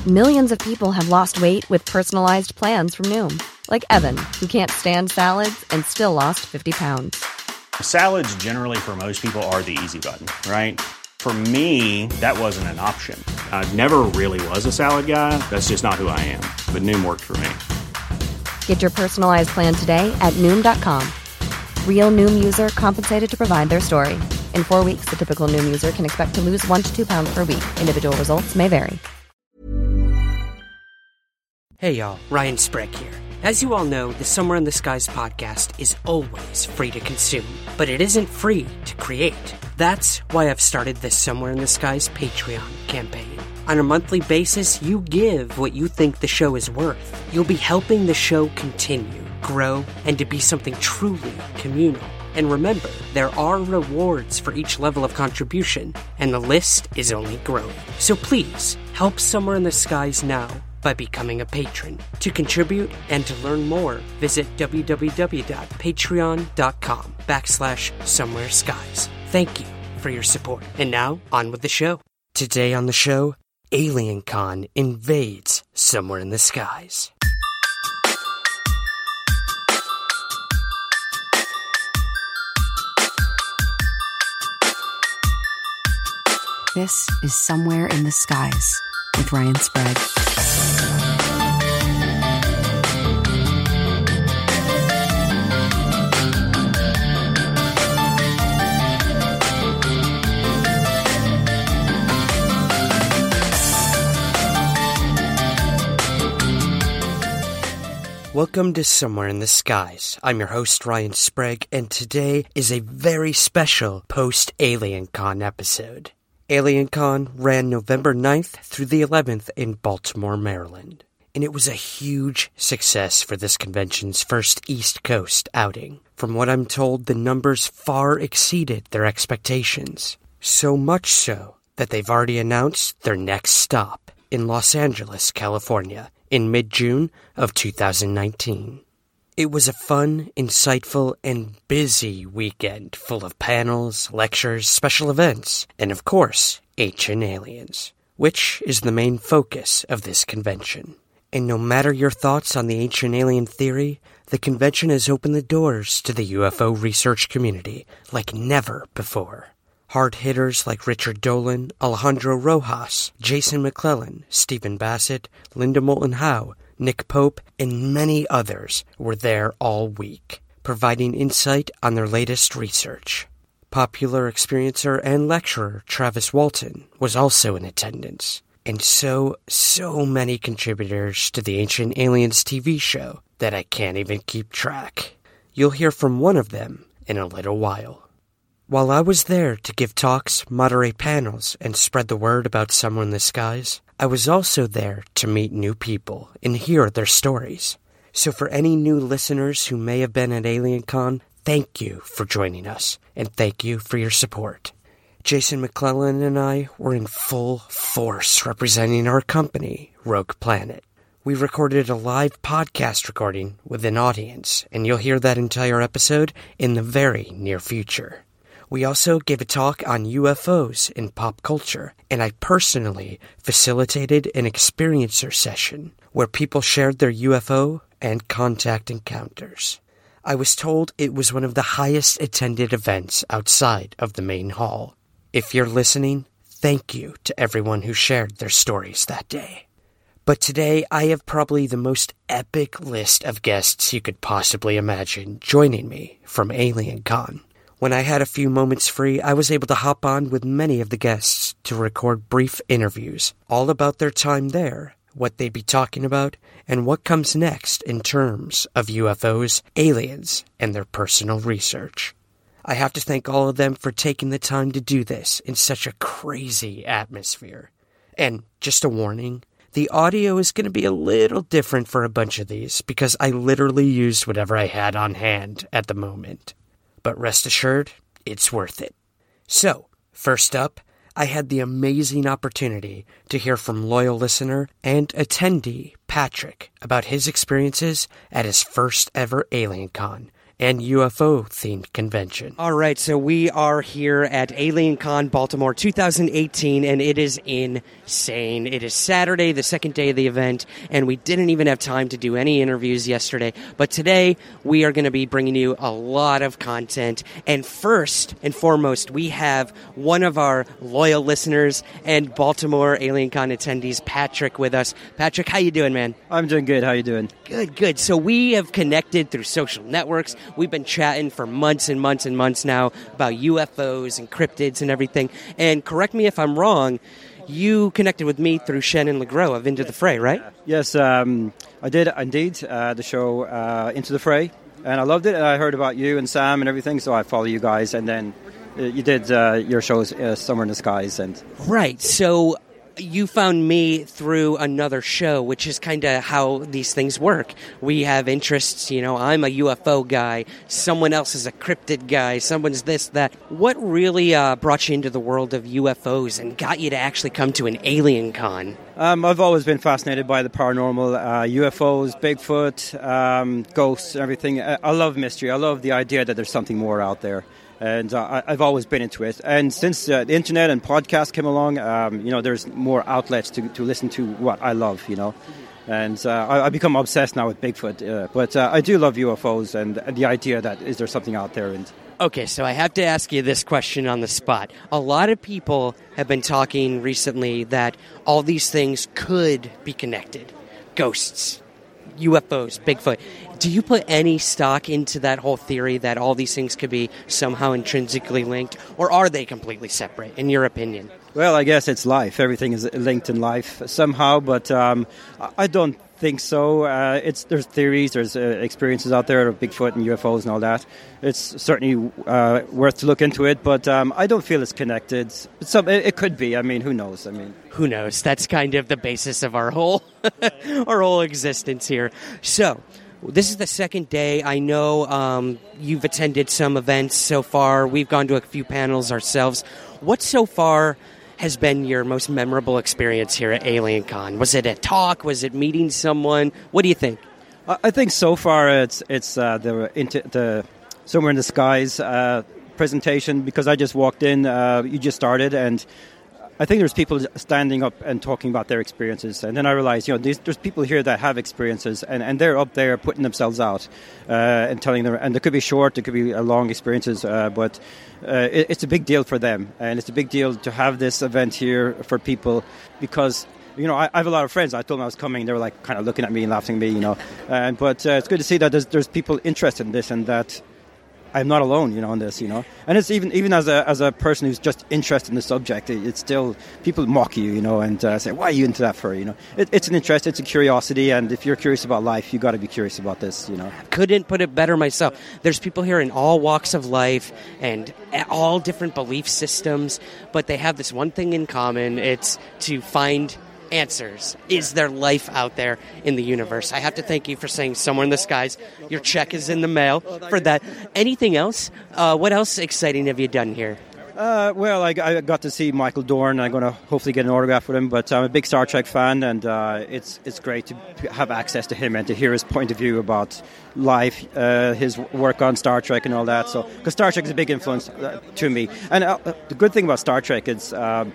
Millions of people have lost weight with personalized plans from Noom. Like Evan, who can't stand salads and still lost 50 pounds. Salads generally for most people are the easy button, right? For me, that wasn't an option. I never really was a salad guy. That's just not who I am. But Noom worked for me. Get your personalized plan today at Noom.com. Real Noom user compensated to provide their story. In 4 weeks, the typical Noom user can expect to lose 1 to 2 pounds per week. Individual results may vary. Hey y'all, Ryan Sprague here. As you all know, the Somewhere in the Skies podcast is always free to consume, but it isn't free to create. That's why I've started the Somewhere in the Skies Patreon campaign. On a monthly basis, you give what you think the show is worth. You'll be helping the show continue, grow, and to be something truly communal. And remember, there are rewards for each level of contribution, and the list is only growing. So please, help Somewhere in the Skies now by becoming a patron. To contribute and to learn more, visit www.patreon.com/somewhereskies. Thank you for your support. And now, on with the show. Today on the show, AlienCon invades Somewhere in the Skies. This is Somewhere in the Skies with Ryan Sprague. Welcome to Somewhere in the Skies. I'm your host, Ryan Sprague, and today is a very special post-AlienCon episode. AlienCon ran November 9th through the 11th in Baltimore, Maryland. And it was a huge success for this convention's first East Coast outing. From what I'm told, the numbers far exceeded their expectations. So much so that they've already announced their next stop in Los Angeles, California, in mid-June of 2019. It was a fun, insightful, and busy weekend full of panels, lectures, special events, and of course, Ancient Aliens, which is the main focus of this convention. And no matter your thoughts on the Ancient Alien theory, the convention has opened the doors to the UFO research community like never before. Hard hitters like Richard Dolan, Alejandro Rojas, Jason McClellan, Stephen Bassett, Linda Moulton Howe, Nick Pope, and many others were there all week, providing insight on their latest research. Popular experiencer and lecturer Travis Walton was also in attendance, and so many contributors to the Ancient Aliens TV show that I can't even keep track. You'll hear from one of them in a little while. While I was there to give talks, moderate panels, and spread the word about Somewhere in the Skies, I was also there to meet new people and hear their stories. So for any new listeners who may have been at AlienCon, thank you for joining us, and thank you for your support. Jason McClellan and I were in full force representing our company, Rogue Planet. We recorded a live podcast recording with an audience, and you'll hear that entire episode in the very near future. We also gave a talk on UFOs in pop culture, and I personally facilitated an experiencer session where people shared their UFO and contact encounters. I was told it was one of the highest attended events outside of the main hall. If you're listening, thank you to everyone who shared their stories that day. But today I have probably the most epic list of guests you could possibly imagine joining me from AlienCon. When I had a few moments free, I was able to hop on with many of the guests to record brief interviews, all about their time there, what they'd be talking about, and what comes next in terms of UFOs, aliens, and their personal research. I have to thank all of them for taking the time to do this in such a crazy atmosphere. And just a warning, the audio is going to be a little different for a bunch of these because I literally used whatever I had on hand at the moment. But rest assured, it's worth it. So, first up, I had the amazing opportunity to hear from loyal listener and attendee Patrick about his experiences at his first ever AlienCon and UFO-themed convention. All right, so we are here at AlienCon Baltimore 2018, and it is insane. It is Saturday, the second day of the event, and we didn't even have time to do any interviews yesterday. But today, we are going to be bringing you a lot of content. And first and foremost, we have one of our loyal listeners and Baltimore AlienCon attendees, Patrick, with us. Patrick, how you doing, man? I'm doing good. How you doing? Good. So we have connected through social networks. We've been chatting for months and months and months now about UFOs and cryptids and everything. And correct me if I'm wrong, you connected with me through Shannon LeGros of Into the Fray, right? Yes, I did indeed, the show Into the Fray. And I loved it. And I heard about you and Sam and everything, so I follow you guys. And then you did your shows, Somewhere in the Skies. Right. So you found me through another show, which is kind of how these things work. We have interests, I'm a UFO guy, someone else is a cryptid guy, someone's this, that. What really brought you into the world of UFOs and got you to actually come to an AlienCon? I've always been fascinated by the paranormal, UFOs, Bigfoot, ghosts, everything. I love mystery. I love the idea that there's something more out there. And I've always been into it. And since the internet and podcasts came along, there's more outlets to listen to what I love, And I've become obsessed now with Bigfoot. But I do love UFOs and the idea that is there something out there. Okay, so I have to ask you this question on the spot. A lot of people have been talking recently that all these things could be connected. Ghosts, UFOs, Bigfoot. Do you put any stock into that whole theory that all these things could be somehow intrinsically linked, or are they completely separate, in your opinion? Well, I guess it's life. Everything is linked in life somehow, but I don't think so. There's theories, there's experiences out there of Bigfoot and UFOs and all that. It's certainly worth to look into it, but I don't feel it's connected. It could be. Who knows? Who knows? That's kind of the basis of our whole our whole existence here. So, this is the second day. I know you've attended some events so far. We've gone to a few panels ourselves. What so far has been your most memorable experience here at AlienCon? Was it a talk? Was it meeting someone? What do you think? I think so far it's the Somewhere in the Skies presentation, because I just walked in, you just started, and I think there's people standing up and talking about their experiences. And then I realized, there's people here that have experiences, and they're up there putting themselves out and telling them. And there could be short, there could be long experiences, but it's a big deal for them. And it's a big deal to have this event here for people because, I have a lot of friends. I told them I was coming. They were like kind of looking at me and laughing at me, But it's good to see that there's people interested in this and that I'm not alone, on this, And it's even as a person who's just interested in the subject, it's still, people mock you, and say, why are you into that for, It's an interest, it's a curiosity, and if you're curious about life, you got to be curious about this, Couldn't put it better myself. There's people here in all walks of life and all different belief systems, but they have this one thing in common. It's to find answers. Is there life out there in the universe? I have to thank you for saying Somewhere in the Skies. Your check is in the mail for that. Anything else? What else exciting have you done here? Well, I got to see Michael Dorn. I'm going to hopefully get an autograph with him, but I'm a big Star Trek fan, and it's great to have access to him and to hear his point of view about life, his work on Star Trek and all that. So, because Star Trek is a big influence to me. And the good thing about Star Trek is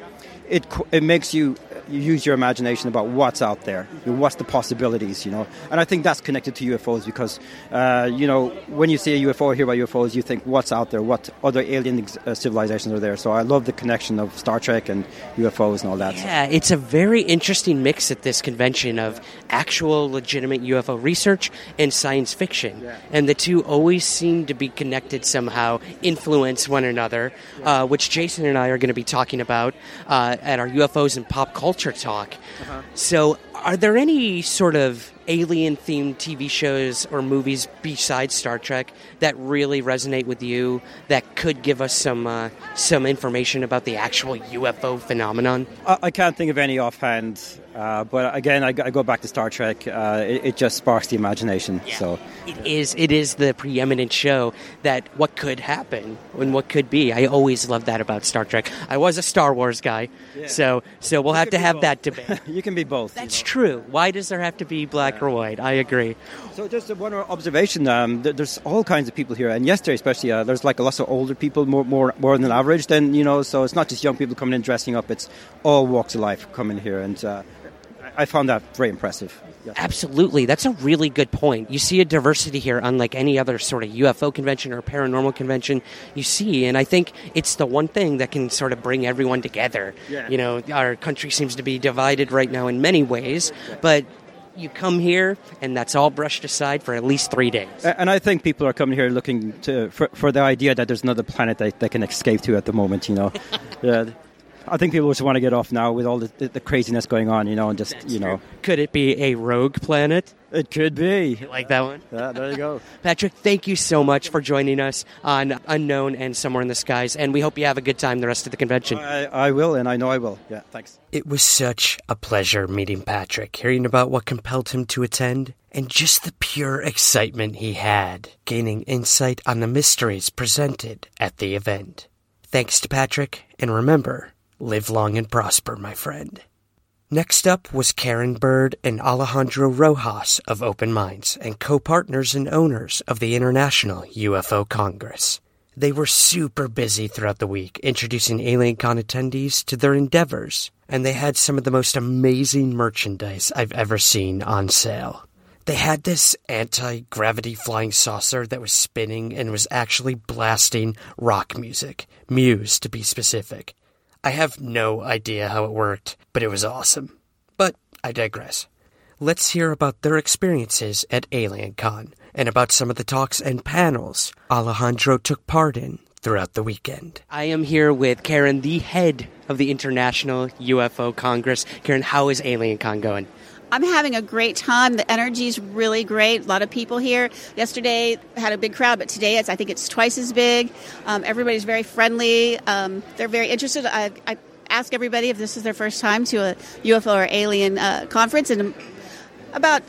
it makes you use your imagination about what's out there, what's the possibilities, And I think that's connected to UFOs because, when you see a UFO or hear about UFOs, you think, what's out there? What other alien civilizations are there? So I love the connection of Star Trek and UFOs and all that. Yeah, it's a very interesting mix at this convention of actual legitimate UFO research and science fiction. Yeah. And the two always seem to be connected somehow, influence one another, which Jason and I are going to be talking about at our UFOs and pop culture talk. Uh-huh. So are there any sort of alien-themed TV shows or movies besides Star Trek that really resonate with you that could give us some information about the actual UFO phenomenon? I can't think of any offhand, but again, I go back to Star Trek. It just sparks the imagination. Yeah. So it is the preeminent show that what could happen and what could be. I always loved that about Star Trek. I was a Star Wars guy, so we'll have to have that debate. You can be both. That's true. Why does there have to be black or white? I agree. So just one observation, there's all kinds of people here, and yesterday especially, there's like lots of older people, more than average, then, so it's not just young people coming in dressing up, it's all walks of life coming here, and I found that very impressive. Yes. Absolutely. That's a really good point. You see a diversity here unlike any other sort of UFO convention or paranormal convention you see, and I think it's the one thing that can sort of bring everyone together. Yeah. Our country seems to be divided right now in many ways, but you come here, and that's all brushed aside for at least 3 days. And I think people are coming here looking for the idea that there's another planet they can escape to at the moment, Yeah. I think people just want to get off now with all the craziness going on, and just, True. Could it be a rogue planet? It could be. You like that one? Yeah, there you go. Patrick, thank you so much for joining us on Unknown and Somewhere in the Skies, and we hope you have a good time the rest of the convention. I will, and I know I will. Yeah, thanks. It was such a pleasure meeting Patrick, hearing about what compelled him to attend, and just the pure excitement he had, gaining insight on the mysteries presented at the event. Thanks to Patrick, and remember, live long and prosper, my friend. Next up was Karen Bird and Alejandro Rojas of Open Minds and co-partners and owners of the International UFO Congress. They were super busy throughout the week introducing AlienCon attendees to their endeavors, and they had some of the most amazing merchandise I've ever seen on sale. They had this anti-gravity flying saucer that was spinning and was actually blasting rock music, Muse to be specific. I have no idea how it worked, but it was awesome. But I digress. Let's hear about their experiences at AlienCon and about some of the talks and panels Alejandro took part in throughout the weekend. I am here with Karen, the head of the International UFO Congress. Karen, how is AlienCon going? I'm having a great time. The energy's really great. A lot of people here. Yesterday had a big crowd, but today I think it's twice as big. Everybody's very friendly. They're very interested. I ask everybody if this is their first time to a UFO or alien conference, and about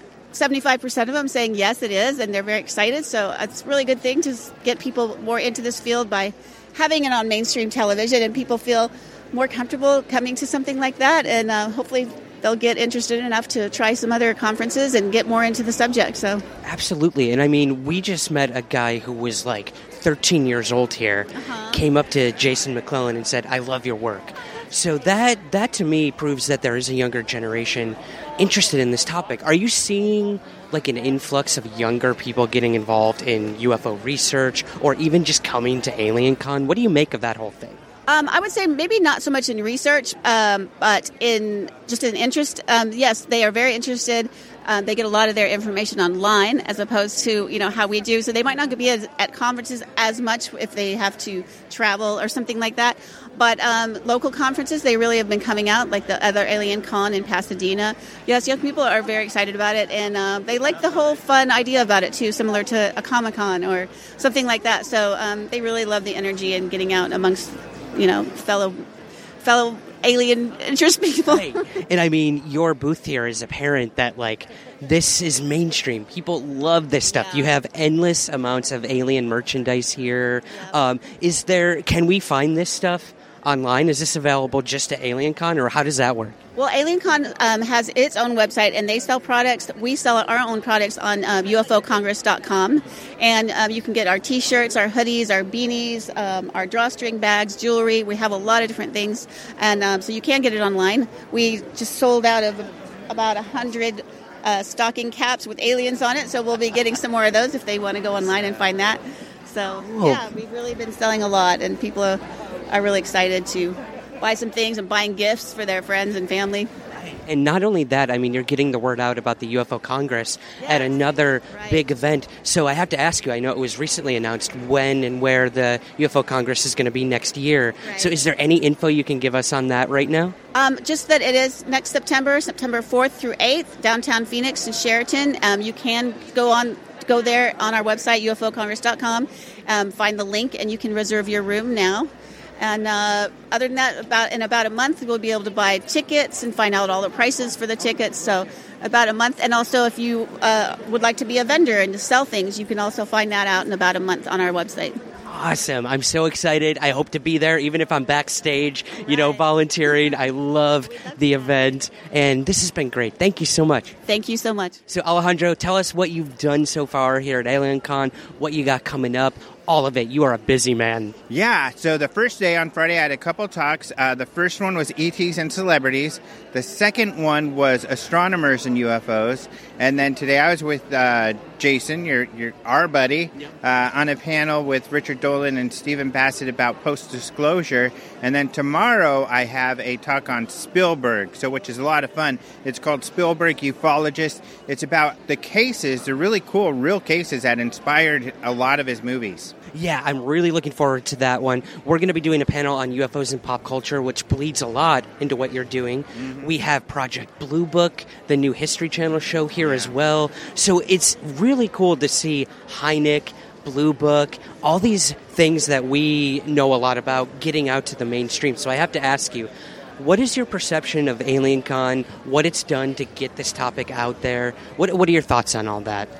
75% of them saying yes, it is, and they're very excited. So it's a really good thing to get people more into this field by having it on mainstream television, and people feel more comfortable coming to something like that, and hopefully they'll get interested enough to try some other conferences and get more into the subject. So absolutely. And I mean, we just met a guy who was like 13 years old here, came up to Jason McClellan and said, "I love your work." So that to me proves that there is a younger generation interested in this topic. Are you seeing like an influx of younger people getting involved in UFO research or even just coming to AlienCon? What do you make of that whole thing? I would say maybe not so much in research, but in just an interest. Yes, they are very interested. They get a lot of their information online as opposed to, how we do. So they might not be at conferences as much if they have to travel or something like that. But local conferences, they really have been coming out, like the other AlienCon in Pasadena. Yes, young people are very excited about it, and they like the whole fun idea about it, too, similar to a Comic-Con or something like that. So they really love the energy and getting out amongst fellow alien interest people. Right. And I mean, your booth here is apparent that this is mainstream. People love this stuff. Yeah. You have endless amounts of alien merchandise here. Yeah. Can we find this stuff online? Is this available just at AlienCon, or how does that work? Well, AlienCon has its own website, and they sell products. We sell our own products on UFOcongress.com, and you can get our T-shirts, our hoodies, our beanies, our drawstring bags, jewelry. We have a lot of different things, and so you can get it online. We just sold out of about 100 stocking caps with aliens on it, so we'll be getting some more of those if they want to go online and find that. So, yeah, we've really been selling a lot, and people are really excited to buy some things and buying gifts for their friends and family. And not only that, I mean, you're getting the word out about the UFO Congress at another big event. So I have to ask you, I know it was recently announced when and where the UFO Congress is going to be next year. Right. So is there any info you can give us on that right now? Just that it is next September 4th through 8th, downtown Phoenix and Sheraton. You can go there on our website, UFOcongress.com, find the link, and you can reserve your room now. And other than that, in about a month, we'll be able to buy tickets and find out all the prices for the tickets. So about a month. And also, if you would like to be a vendor and to sell things, you can also find that out in about a month on our website. Awesome. I'm so excited. I hope to be there, even if I'm backstage, volunteering. I love the event, and this has been great. Thank you so much. Thank you so much. So, Alejandro, tell us what you've done so far here at AlienCon, what you got coming up, all of it. You are a busy man. Yeah, so the first day on Friday, I had a couple talks. The first one was ETs and celebrities. The second one was astronomers and UFOs. And then today I was with Jason, our buddy, on a panel with Richard Dolan and Stephen Bassett about post-disclosure. And then tomorrow I have a talk on Spielberg, which is a lot of fun. It's called Spielberg Ufologist. It's about the cases, the really cool real cases that inspired a lot of his movies. Yeah, I'm really looking forward to that one. We're going to be doing a panel on UFOs and pop culture, which bleeds a lot into what you're doing. Mm-hmm. We have Project Blue Book, the new History Channel show here as well. So it's really cool to see Hynek, Blue Book, all these things that we know a lot about getting out to the mainstream. So I have to ask you, what is your perception of AlienCon, what it's done to get this topic out there? What are your thoughts on all that?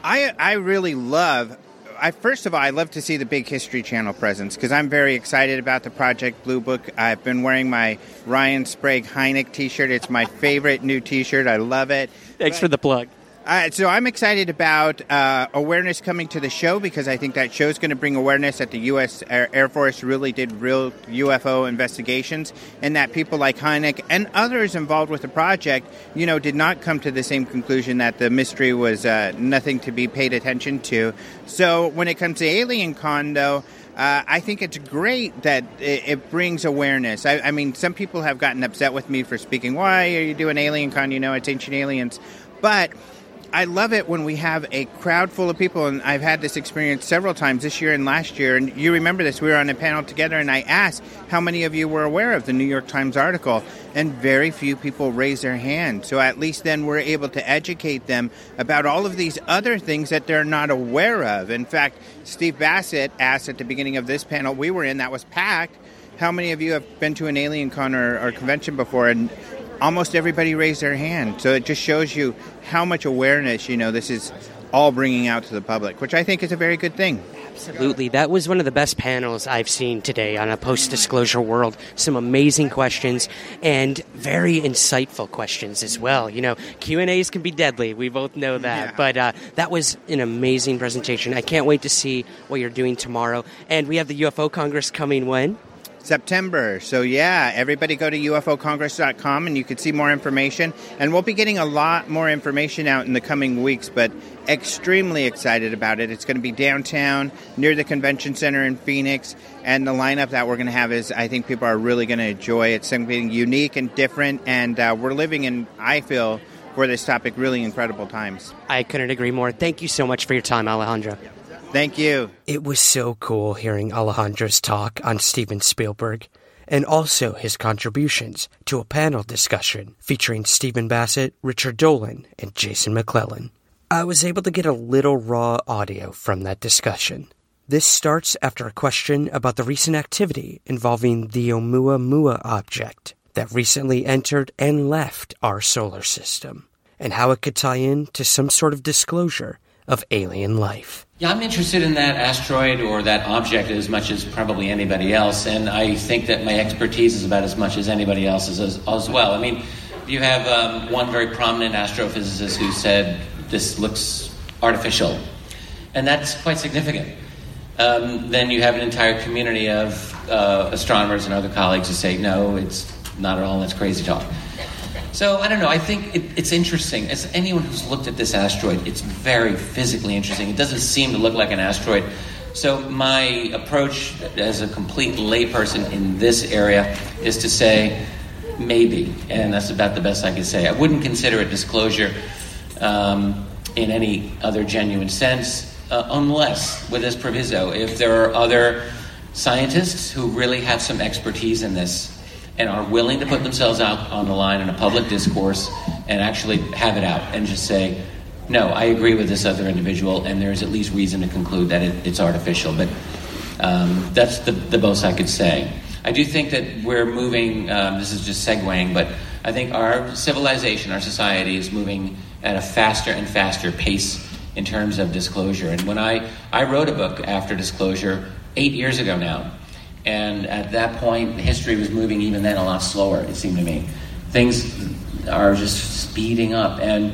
I really love... First of all, I love to see the big History Channel presence because I'm very excited about the Project Blue Book. I've been wearing my Ryan Sprague Hynek t-shirt. It's my favorite new t-shirt. I love it. Thanks for the plug. So I'm excited about awareness coming to the show because I think that show is going to bring awareness that the U.S. Air Force really did real UFO investigations and that people like Hynek and others involved with the project, did not come to the same conclusion that the mystery was nothing to be paid attention to. So when it comes to AlienCon, though, I think it's great that it brings awareness. I mean, some people have gotten upset with me for speaking, why are you doing AlienCon? It's Ancient Aliens. But I love it when we have a crowd full of people, and I've had this experience several times this year and last year, and you remember this. We were on a panel together, and I asked how many of you were aware of the New York Times article, and very few people raised their hand. So at least then we're able to educate them about all of these other things that they're not aware of. In fact, Steve Bassett asked at the beginning of this panel we were in that was packed, how many of you have been to an AlienCon or convention before? And almost everybody raised their hand. So it just shows you how much awareness, this is all bringing out to the public, which I think is a very good thing. Absolutely. That was one of the best panels I've seen today on a post-disclosure world. Some amazing questions and very insightful questions as well. Q&As can be deadly. We both know that. Yeah. But that was an amazing presentation. I can't wait to see what you're doing tomorrow. And we have the UFO Congress coming when? September. So yeah, everybody go to ufocongress.com and you can see more information. And we'll be getting a lot more information out in the coming weeks, but extremely excited about it. It's going to be downtown near the convention center in Phoenix. And the lineup that we're going to have is, I think people are really going to enjoy. It's something unique and different. And we're living in, I feel, for this topic, really incredible times. I couldn't agree more. Thank you so much for your time, Alejandro. Thank you. It was so cool hearing Alejandro's talk on Steven Spielberg and also his contributions to a panel discussion featuring Stephen Bassett, Richard Dolan, and Jason McClellan. I was able to get a little raw audio from that discussion. This starts after a question about the recent activity involving the Oumuamua object that recently entered and left our solar system, and how it could tie in to some sort of disclosure of alien life. Yeah, I'm interested in that asteroid or that object as much as probably anybody else, and I think that my expertise is about as much as anybody else's as well. I mean, you have one very prominent astrophysicist who said this looks artificial, and that's quite significant. Then you have an entire community of astronomers and other colleagues who say, no, it's not at all, that's crazy talk. So, I don't know, I think it's interesting. As anyone who's looked at this asteroid, it's very physically interesting. It doesn't seem to look like an asteroid. So my approach as a complete layperson in this area is to say, maybe, and that's about the best I can say. I wouldn't consider it disclosure in any other genuine sense, unless, with this proviso, if there are other scientists who really have some expertise in this and are willing to put themselves out on the line in a public discourse and actually have it out and just say, no, I agree with this other individual, and there's at least reason to conclude that it's artificial. But that's the most I could say. I do think that we're moving, this is just segueing, but I think our civilization, our society is moving at a faster and faster pace in terms of disclosure. And when I wrote a book after disclosure 8 years ago now. And at that point, history was moving even then a lot slower, it seemed to me. Things are just speeding up, and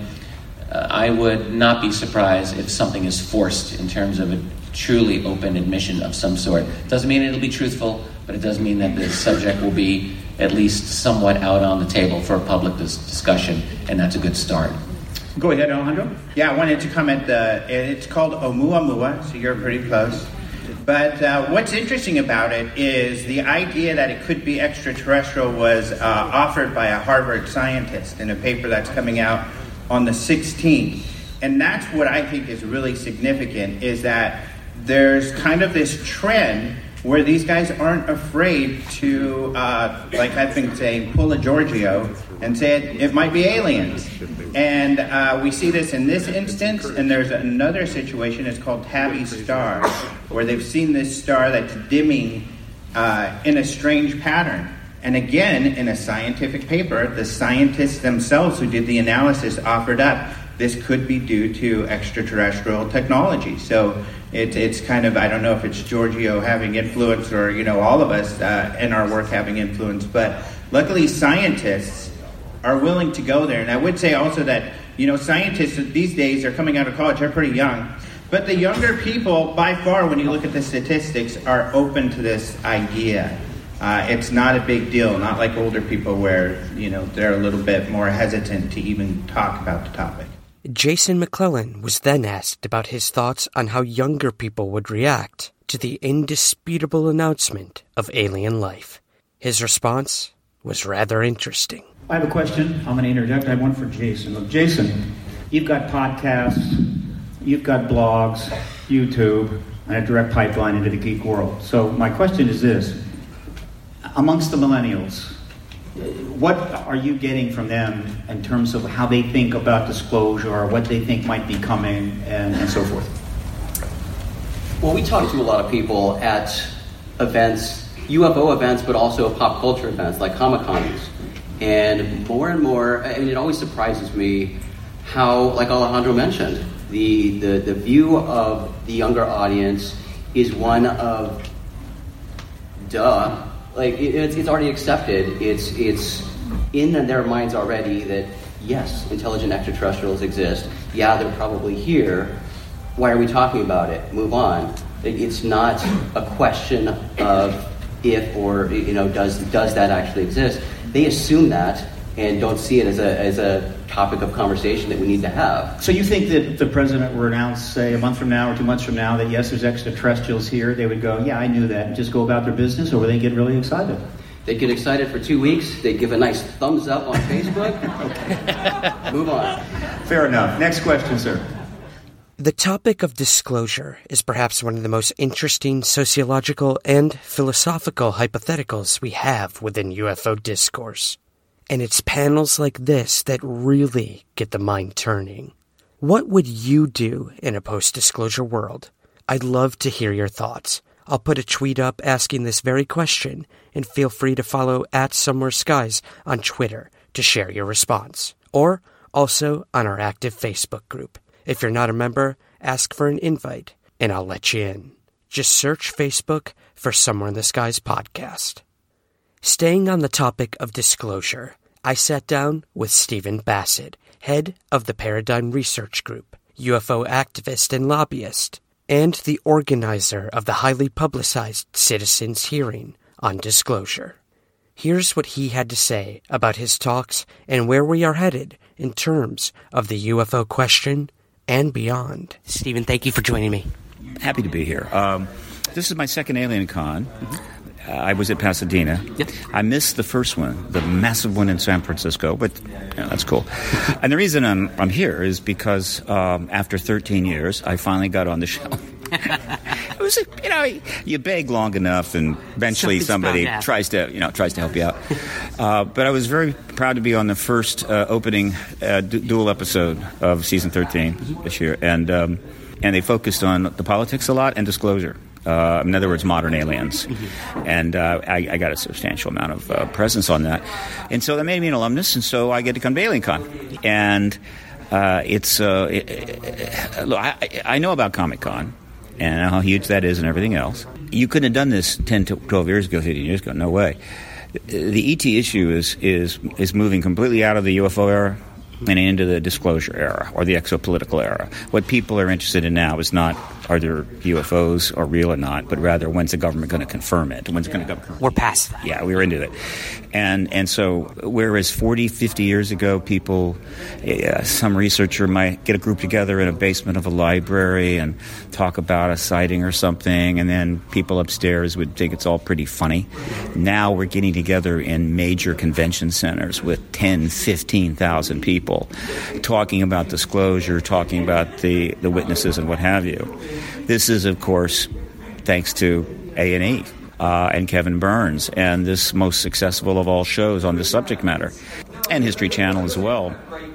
I would not be surprised if something is forced in terms of a truly open admission of some sort. Doesn't mean it'll be truthful, but it does mean that the subject will be at least somewhat out on the table for a public discussion, and that's a good start. Go ahead, Alejandro. Yeah, I wanted to comment. It's called Oumuamua, so you're pretty close. But what's interesting about it is the idea that it could be extraterrestrial was offered by a Harvard scientist in a paper that's coming out on the 16th. And that's what I think is really significant, is that there's kind of this trend where these guys aren't afraid to, like I've been saying, pull a Giorgio and say it might be aliens. And we see this in this instance, and there's another situation, it's called Tabby's Star, where they've seen this star that's dimming in a strange pattern. And again, in a scientific paper, the scientists themselves who did the analysis offered up this could be due to extraterrestrial technology. So it's kind of, I don't know if it's Giorgio having influence or, all of us in our work having influence, but luckily scientists are willing to go there. And I would say also that, scientists these days are coming out of college, they're pretty young, but the younger people, by far, when you look at the statistics, are open to this idea. It's not a big deal, not like older people where, they're a little bit more hesitant to even talk about the topic. Jason McClellan was then asked about his thoughts on how younger people would react to the indisputable announcement of alien life. His response was rather interesting. I have a question. I'm going to interject. I have one for Jason. Look, Jason, you've got podcasts, you've got blogs, YouTube, and a direct pipeline into the geek world. So my question is this. Amongst the millennials, what are you getting from them in terms of how they think about disclosure or what they think might be coming and so forth? Well, we talk to a lot of people at events, UFO events, but also pop culture events like Comic-Cons. And more, and it always surprises me how, like Alejandro mentioned, the view of the younger audience is one of, duh. Like, it's already accepted. It's in their minds already that, yes, intelligent extraterrestrials exist. Yeah, they're probably here. Why are we talking about it? Move on. It's not a question of if or, does that actually exist. They assume that and don't see it as a topic of conversation that we need to have. So you think that if the president were announced, say, a month from now or 2 months from now, that yes, there's extraterrestrials here, they would go, yeah, I knew that, and just go about their business, or would they get really excited? They'd get excited for 2 weeks, they'd give a nice thumbs up on Facebook, move on. Fair enough. Next question, sir. The topic of disclosure is perhaps one of the most interesting sociological and philosophical hypotheticals we have within UFO discourse. And it's panels like this that really get the mind turning. What would you do in a post-disclosure world? I'd love to hear your thoughts. I'll put a tweet up asking this very question, and feel free to follow @SomewhereSkies on Twitter to share your response. Or also on our active Facebook group. If you're not a member, ask for an invite, and I'll let you in. Just search Facebook for Somewhere in the Skies podcast. Staying on the topic of disclosure, I sat down with Stephen Bassett, head of the Paradigm Research Group, UFO activist and lobbyist, and the organizer of the highly publicized citizens' hearing on disclosure. Here's what he had to say about his talks and where we are headed in terms of the UFO question and beyond. Stephen, thank you for joining me. Happy to be here. This is my second Alien Con. I was at Pasadena. Yep. I missed the first one, the massive one in San Francisco, but that's cool. And the reason I'm here is because after 13 years, I finally got on the show. It was, you beg long enough, and eventually somebody tries to help you out. But I was very proud to be on the first opening dual episode of season 13 this year, and they focused on the politics a lot and disclosure. In other words, modern aliens. And I got a substantial amount of presence on that. And so that made me an alumnus, and so I get to come to AlienCon. And look, I know about Comic-Con. and how huge that is and everything else. You couldn't have done this 10 to 12 years ago, 15 years ago. No way. The ET issue is moving completely out of the UFO era and into the disclosure era or the exopolitical era. What people are interested in now is not are there UFOs are real or not, but rather when's the government going to confirm it? When's it going to confirm it? We're past that. Yeah, we're into it. And so whereas 40, 50 years ago, people, some researcher might get a group together in a basement of a library and talk about a sighting or something, and then people upstairs would think it's all pretty funny. Now we're getting together in major convention centers with 10, 15,000 people talking about disclosure, talking about the witnesses and what have you. This is, of course, thanks to A&E. And Kevin Burns, and this most successful of all shows on this subject matter, and History Channel as well.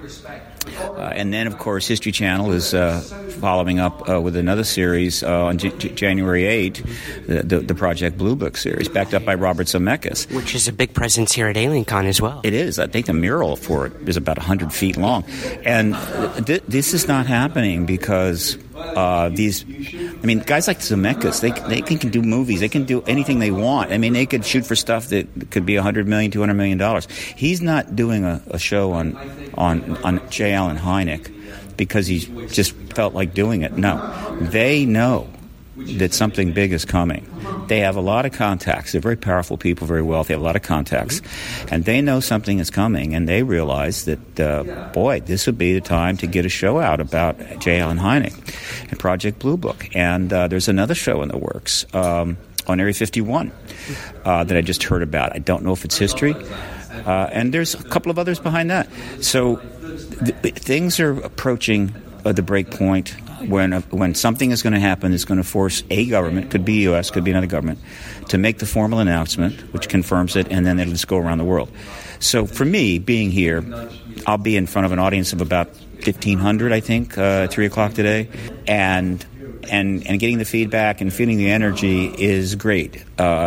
And then, of course, History Channel is following up with another series on January 8, the Project Blue Book series, backed up by Robert Zemeckis. Which is a big presence here at AlienCon as well. It is. I think the mural for it is about 100 feet long. And this is not happening because guys like Zemeckis, they can do movies. They can do anything they want. I mean, they could shoot for stuff that could be $100 million, $200 million. He's not doing a show on J. Allen Hynek because he just felt like doing it. No. They know that something big is coming. They have a lot of contacts. They're very powerful people, very wealthy. They have a lot of contacts. And they know something is coming, and they realize that, this would be the time to get a show out about J. Allen Hynek and Project Blue Book. And there's another show in the works on Area 51 that I just heard about. I don't know if it's history. And there's a couple of others behind that. So things are approaching the break point when something is going to happen that's going to force a government, could be U.S., could be another government, to make the formal announcement, which confirms it, and then it'll just go around the world. So for me, being here, I'll be in front of an audience of about 1,500, I think, 3 o'clock today, and getting the feedback and feeling the energy is great.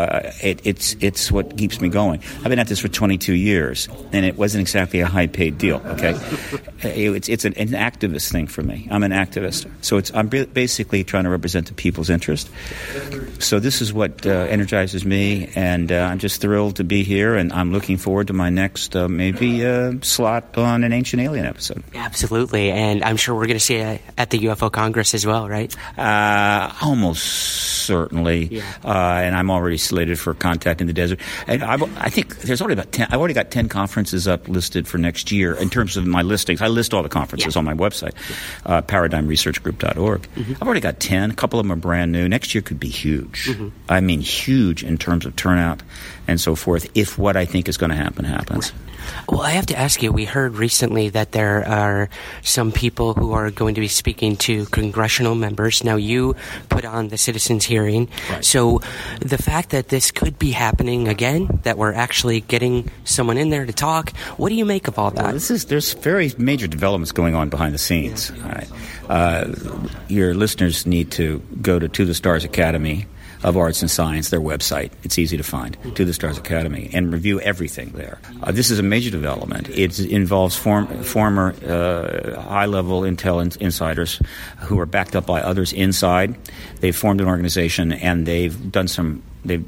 It's what keeps me going. I've been at this for 22 years, and it wasn't exactly a high-paid deal. Okay, it's an activist thing for me. I'm an activist, so I'm basically trying to represent the people's interest. So this is what energizes me, and I'm just thrilled to be here, and I'm looking forward to my next slot on an Ancient Alien episode. Absolutely, and I'm sure we're going to see it at the UFO Congress as well, right? Almost certainly. Yeah. And I'm already slated for Contact in the Desert. And I think there's already about 10. I've already got 10 conferences up listed for next year in terms of my listings. I list all the conferences on my website, ParadigmResearchGroup.org. Mm-hmm. I've already got 10. A couple of them are brand new. Next year could be huge. Mm-hmm. I mean, huge in terms of turnout and so forth, if what I think is going to happen happens. Right. Well, I have to ask you, we heard recently that there are some people who are going to be speaking to congressional members. Now, you put on the citizens' hearing. Right. So the fact that this could be happening again, that we're actually getting someone in there to talk, what do you make of all that? Well, there's very major developments going on behind the scenes. Yeah. All right. Your listeners need to go to the Stars Academy of Arts and Science, their website. It's easy to find, To the Stars Academy, and review everything there. This is a major development. It involves former high-level intel insiders who are backed up by others inside. They've formed an organization, and they've released some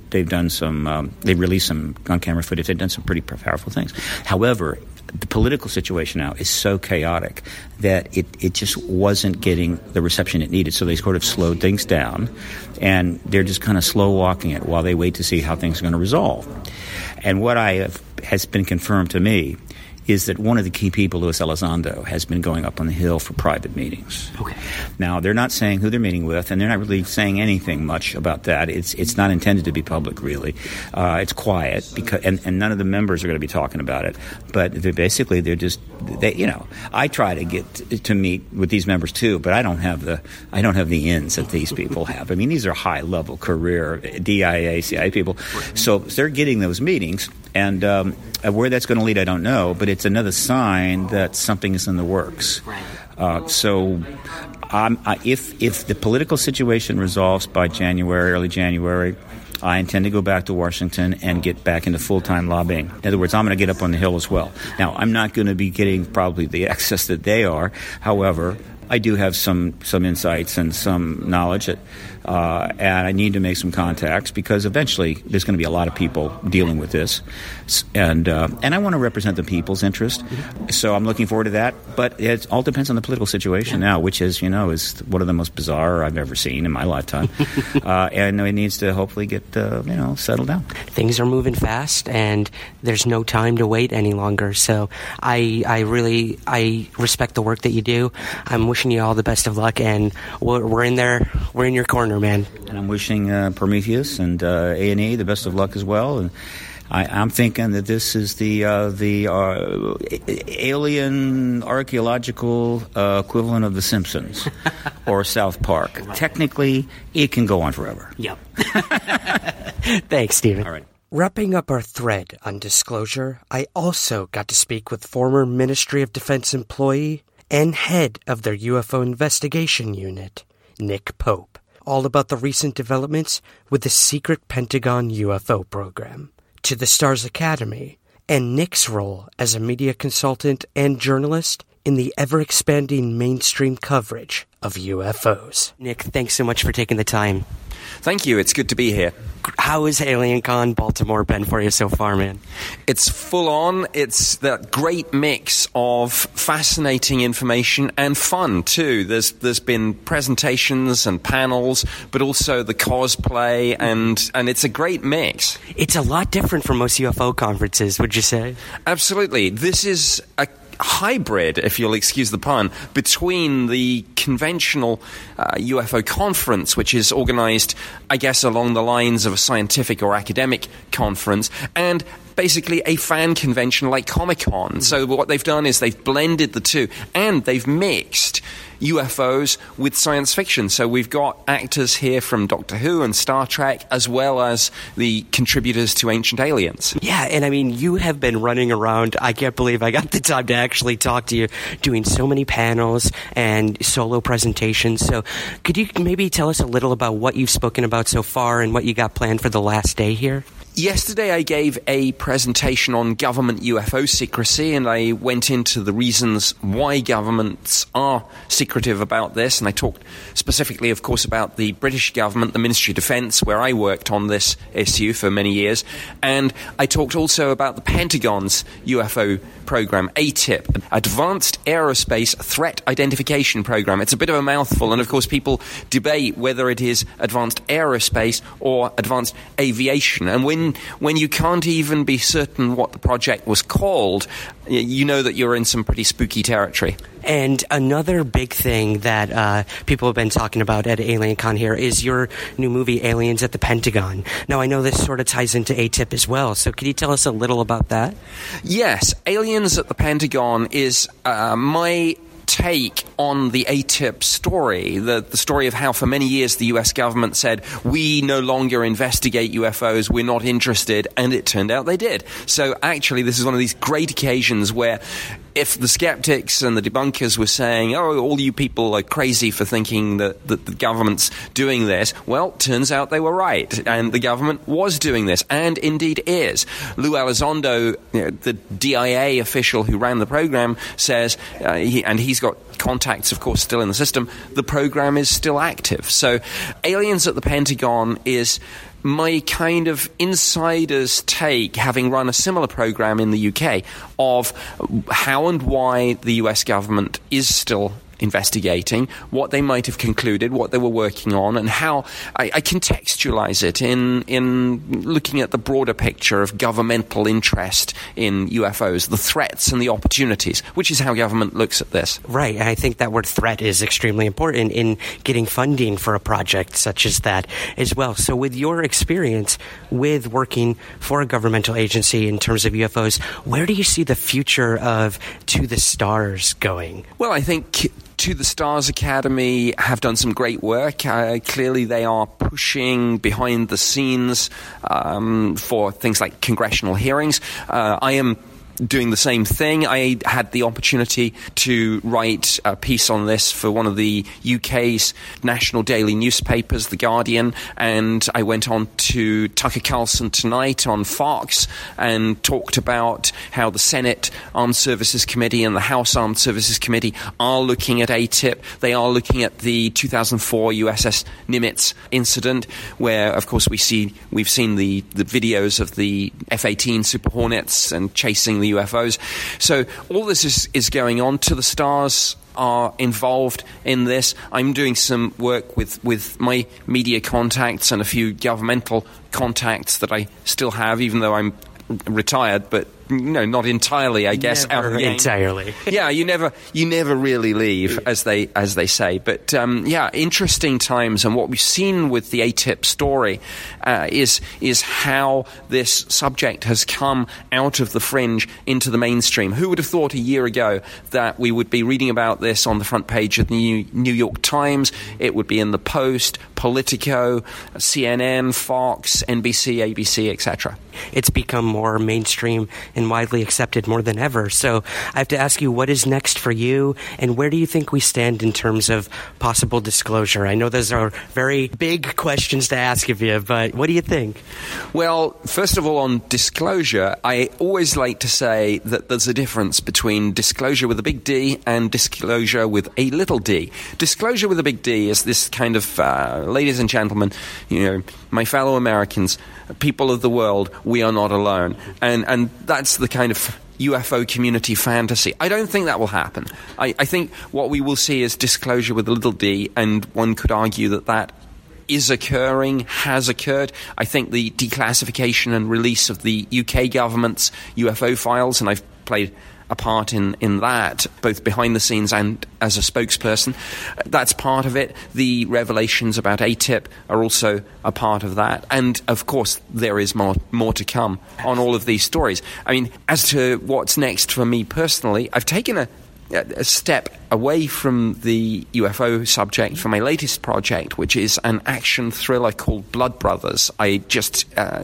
on-camera footage. They've done some pretty powerful things. However, the political situation now is so chaotic that it just wasn't getting the reception it needed. So they sort of slowed things down, and they're just kind of slow walking it while they wait to see how things are going to resolve. And what has been confirmed to me is that one of the key people, Luis Elizondo, has been going up on the Hill for private meetings. Okay. Now, they're not saying who they're meeting with, and they're not really saying anything much about that. It's not intended to be public, really. It's quiet, and none of the members are going to be talking about it. But I try to get to meet with these members too, but I don't have the ins that these people have. I mean, these are high-level career DIA, CIA people. So they're getting those meetings, and where that's going to lead, I don't know, but it's another sign that something is in the works. Right. So if the political situation resolves by early January, I intend to go back to Washington and get back into full-time lobbying. In other words, I'm going to get up on the Hill as well. Now, I'm not going to be getting probably the access that they are. However, I do have some insights and some knowledge, and I need to make some contacts because eventually there's going to be a lot of people dealing with this, and I want to represent the people's interest. So I'm looking forward to that. But it all depends on the political situation now, which is one of the most bizarre I've ever seen in my lifetime, and it needs to hopefully get settled down. Things are moving fast, and there's no time to wait any longer. So I respect the work that you do. I'm wishing you all the best of luck, and we're in there. We're in your corner, man. And I'm wishing Prometheus and A&E the best of luck as well. And I'm thinking that this is the alien archaeological equivalent of The Simpsons or South Park. Technically, it can go on forever. Yep. Thanks, Stephen. All right. Wrapping up our thread on disclosure, I also got to speak with former Ministry of Defense employee and head of their UFO investigation unit, Nick Pope, all about the recent developments with the secret Pentagon UFO program, To the Stars Academy, and Nick's role as a media consultant and journalist in the ever-expanding mainstream coverage of UFOs. Nick, thanks so much for taking the time. Thank you. It's good to be here. How has AlienCon Baltimore been for you so far, man? It's full on. It's that great mix of fascinating information and fun, too. There's been presentations and panels, but also the cosplay, and it's a great mix. It's a lot different from most UFO conferences, would you say? Absolutely. This is a hybrid, if you'll excuse the pun, between the conventional UFO conference, which is organized, I guess, along the lines of a scientific or academic conference, and basically a fan convention like Comic-Con. So what they've done is they've blended the two, and they've mixed UFOs with science fiction. So we've got actors here from Doctor Who and Star Trek, as well as the contributors to Ancient Aliens. Yeah, and I mean, you have been running around. I can't believe I got the time to actually talk to you, doing so many panels and solo presentations. So could you maybe tell us a little about what you've spoken about so far and what you got planned for the last day here? Yesterday I gave a presentation on government UFO secrecy, and I went into the reasons why governments are secretive about this, and I talked specifically, of course, about the British government, the Ministry of Defense, where I worked on this issue for many years, and I talked also about the Pentagon's UFO program, ATIP, Advanced Aerospace Threat Identification Program. It's a bit of a mouthful, and of course people debate whether it is advanced aerospace or advanced aviation, and when you can't even be certain what the project was called, you know that you're in some pretty spooky territory. And another big thing that people have been talking about at AlienCon here is your new movie, Aliens at the Pentagon. Now, I know this sort of ties into ATIP as well, so could you tell us a little about that? Yes, Aliens at the Pentagon is my take on the ATIP story, the story of how for many years the US government said, we no longer investigate UFOs, we're not interested, and it turned out they did. So actually this is one of these great occasions where if the skeptics and the debunkers were saying, oh, all you people are crazy for thinking that the government's doing this, well, turns out they were right, and the government was doing this, and indeed is. Lou Elizondo, the DIA official who ran the program, says, he's got contacts, of course, still in the system, the program is still active. So Aliens at the Pentagon is my kind of insider's take, having run a similar program in the UK, of how and why the US government is still investigating, what they might have concluded, what they were working on, and how I contextualize it in looking at the broader picture of governmental interest in UFOs, the threats and the opportunities, which is how government looks at this. Right, and I think that word threat is extremely important in getting funding for a project such as that as well. So with your experience with working for a governmental agency in terms of UFOs, where do you see the future of To the Stars going? Well, I think To the Stars Academy have done some great work. Clearly they are pushing behind the scenes for things like congressional hearings. I am doing the same thing. I had the opportunity to write a piece on this for one of the UK's national daily newspapers, The Guardian, and I went on to Tucker Carlson Tonight on Fox and talked about how the Senate Armed Services Committee and the House Armed Services Committee are looking at ATIP. They are looking at the 2004 USS Nimitz incident, where, of course, we've seen the videos of the F-18 Super Hornets and chasing the UFOs. So all this is going on. To the Stars are involved in this. I'm doing some work with my media contacts and a few governmental contacts that I still have, even though I'm retired, but not entirely, I guess. Never entirely. Yeah, you never really leave, as they say. But interesting times, and what we've seen with the ATIP story is how this subject has come out of the fringe into the mainstream. Who would have thought a year ago that we would be reading about this on the front page of the New York Times? It would be in the Post, Politico, CNN, Fox, NBC, ABC, etc. It's become more mainstream and widely accepted more than ever. So I have to ask you, what is next for you, and where do you think we stand in terms of possible disclosure? I know those are very big questions to ask of you, but what do you think? Well, first of all, on disclosure, I always like to say that there's a difference between disclosure with a big D and disclosure with a little d. Disclosure with a big D is this kind of, ladies and gentlemen, my fellow Americans, people of the world, we are not alone. And that's the kind of UFO community fantasy. I don't think that will happen. I think what we will see is disclosure with a little d, and one could argue that is occurring, has occurred. I think the declassification and release of the UK government's UFO files, and I've played a part in that, both behind the scenes and as a spokesperson. That's part of it. The revelations about ATIP are also a part of that. And, of course, there is more to come on all of these stories. I mean, as to what's next for me personally, I've taken a step away from the UFO subject for my latest project, which is an action thriller called Blood Brothers. I just,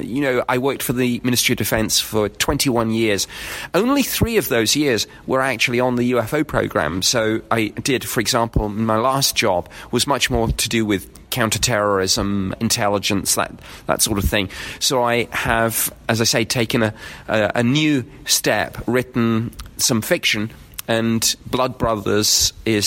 I worked for the Ministry of Defense for 21 years. Only 3 of those years were actually on the UFO program. So I did, for example, my last job was much more to do with counterterrorism, intelligence, that sort of thing. So I have, as I say, taken a new step, written some fiction, and Blood Brothers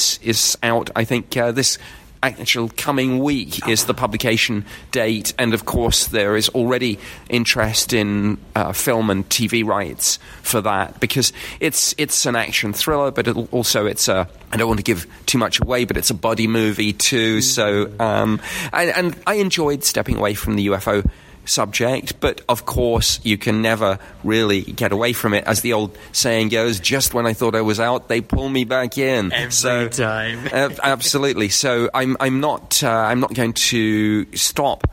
is out. I think this actual coming week is the publication date, and of course there is already interest in film and TV rights for that, because it's an action thriller, but also it's a, I don't want to give too much away, but it's a buddy movie too. So and I enjoyed stepping away from the UFO subject, but of course you can never really get away from it. As the old saying goes, just when I thought I was out, they pull me back in. Every time. Absolutely. So I'm not going to stop.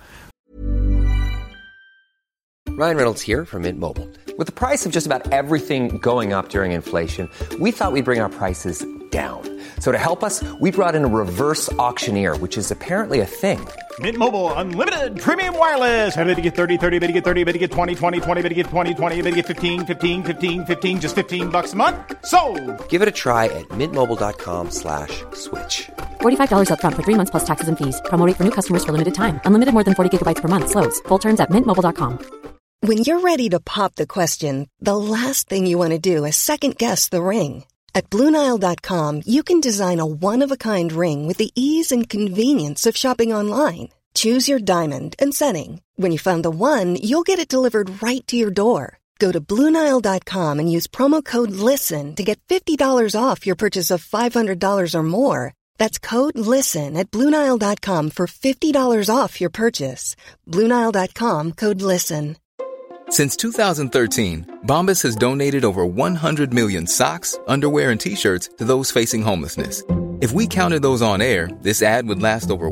Ryan Reynolds here from Mint Mobile. With the price of just about everything going up during inflation, we thought we'd bring our prices down. So to help us, we brought in a reverse auctioneer, which is apparently a thing. Mint Mobile Unlimited Premium Wireless. How to get 30, 30, how to get 30, how to get 20, 20, 20, how to get 20, 20, how to get 15, 15, 15, 15, just $15 a month? Sold! Give it a try at mintmobile.com/switch. $45 up front for 3 months plus taxes and fees. Promo rate for new customers for limited time. Unlimited more than 40 gigabytes per month. Slows full terms at mintmobile.com. When you're ready to pop the question, the last thing you want to do is second-guess the ring. At BlueNile.com, you can design a one-of-a-kind ring with the ease and convenience of shopping online. Choose your diamond and setting. When you find the one, you'll get it delivered right to your door. Go to BlueNile.com and use promo code LISTEN to get $50 off your purchase of $500 or more. That's code LISTEN at BlueNile.com for $50 off your purchase. BlueNile.com, code LISTEN. Since 2013, Bombas has donated over 100 million socks, underwear, and T-shirts to those facing homelessness. If we counted those on air, this ad would last over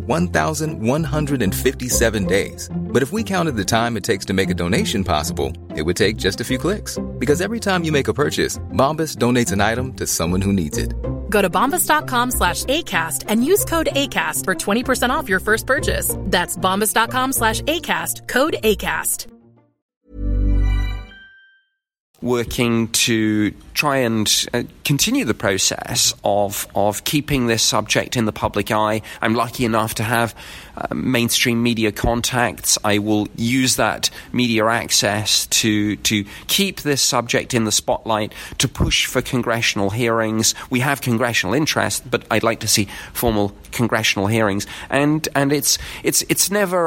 1,157 days. But if we counted the time it takes to make a donation possible, it would take just a few clicks. Because every time you make a purchase, Bombas donates an item to someone who needs it. Go to bombas.com/ACAST and use code ACAST for 20% off your first purchase. That's bombas.com/ACAST, code ACAST. working to try and continue the process of keeping this subject in the public eye. I'm lucky enough to have mainstream media contacts. I will use that media access to keep this subject in the spotlight, to push for congressional hearings. We have congressional interest, but I'd like to see formal congressional hearings. And it's never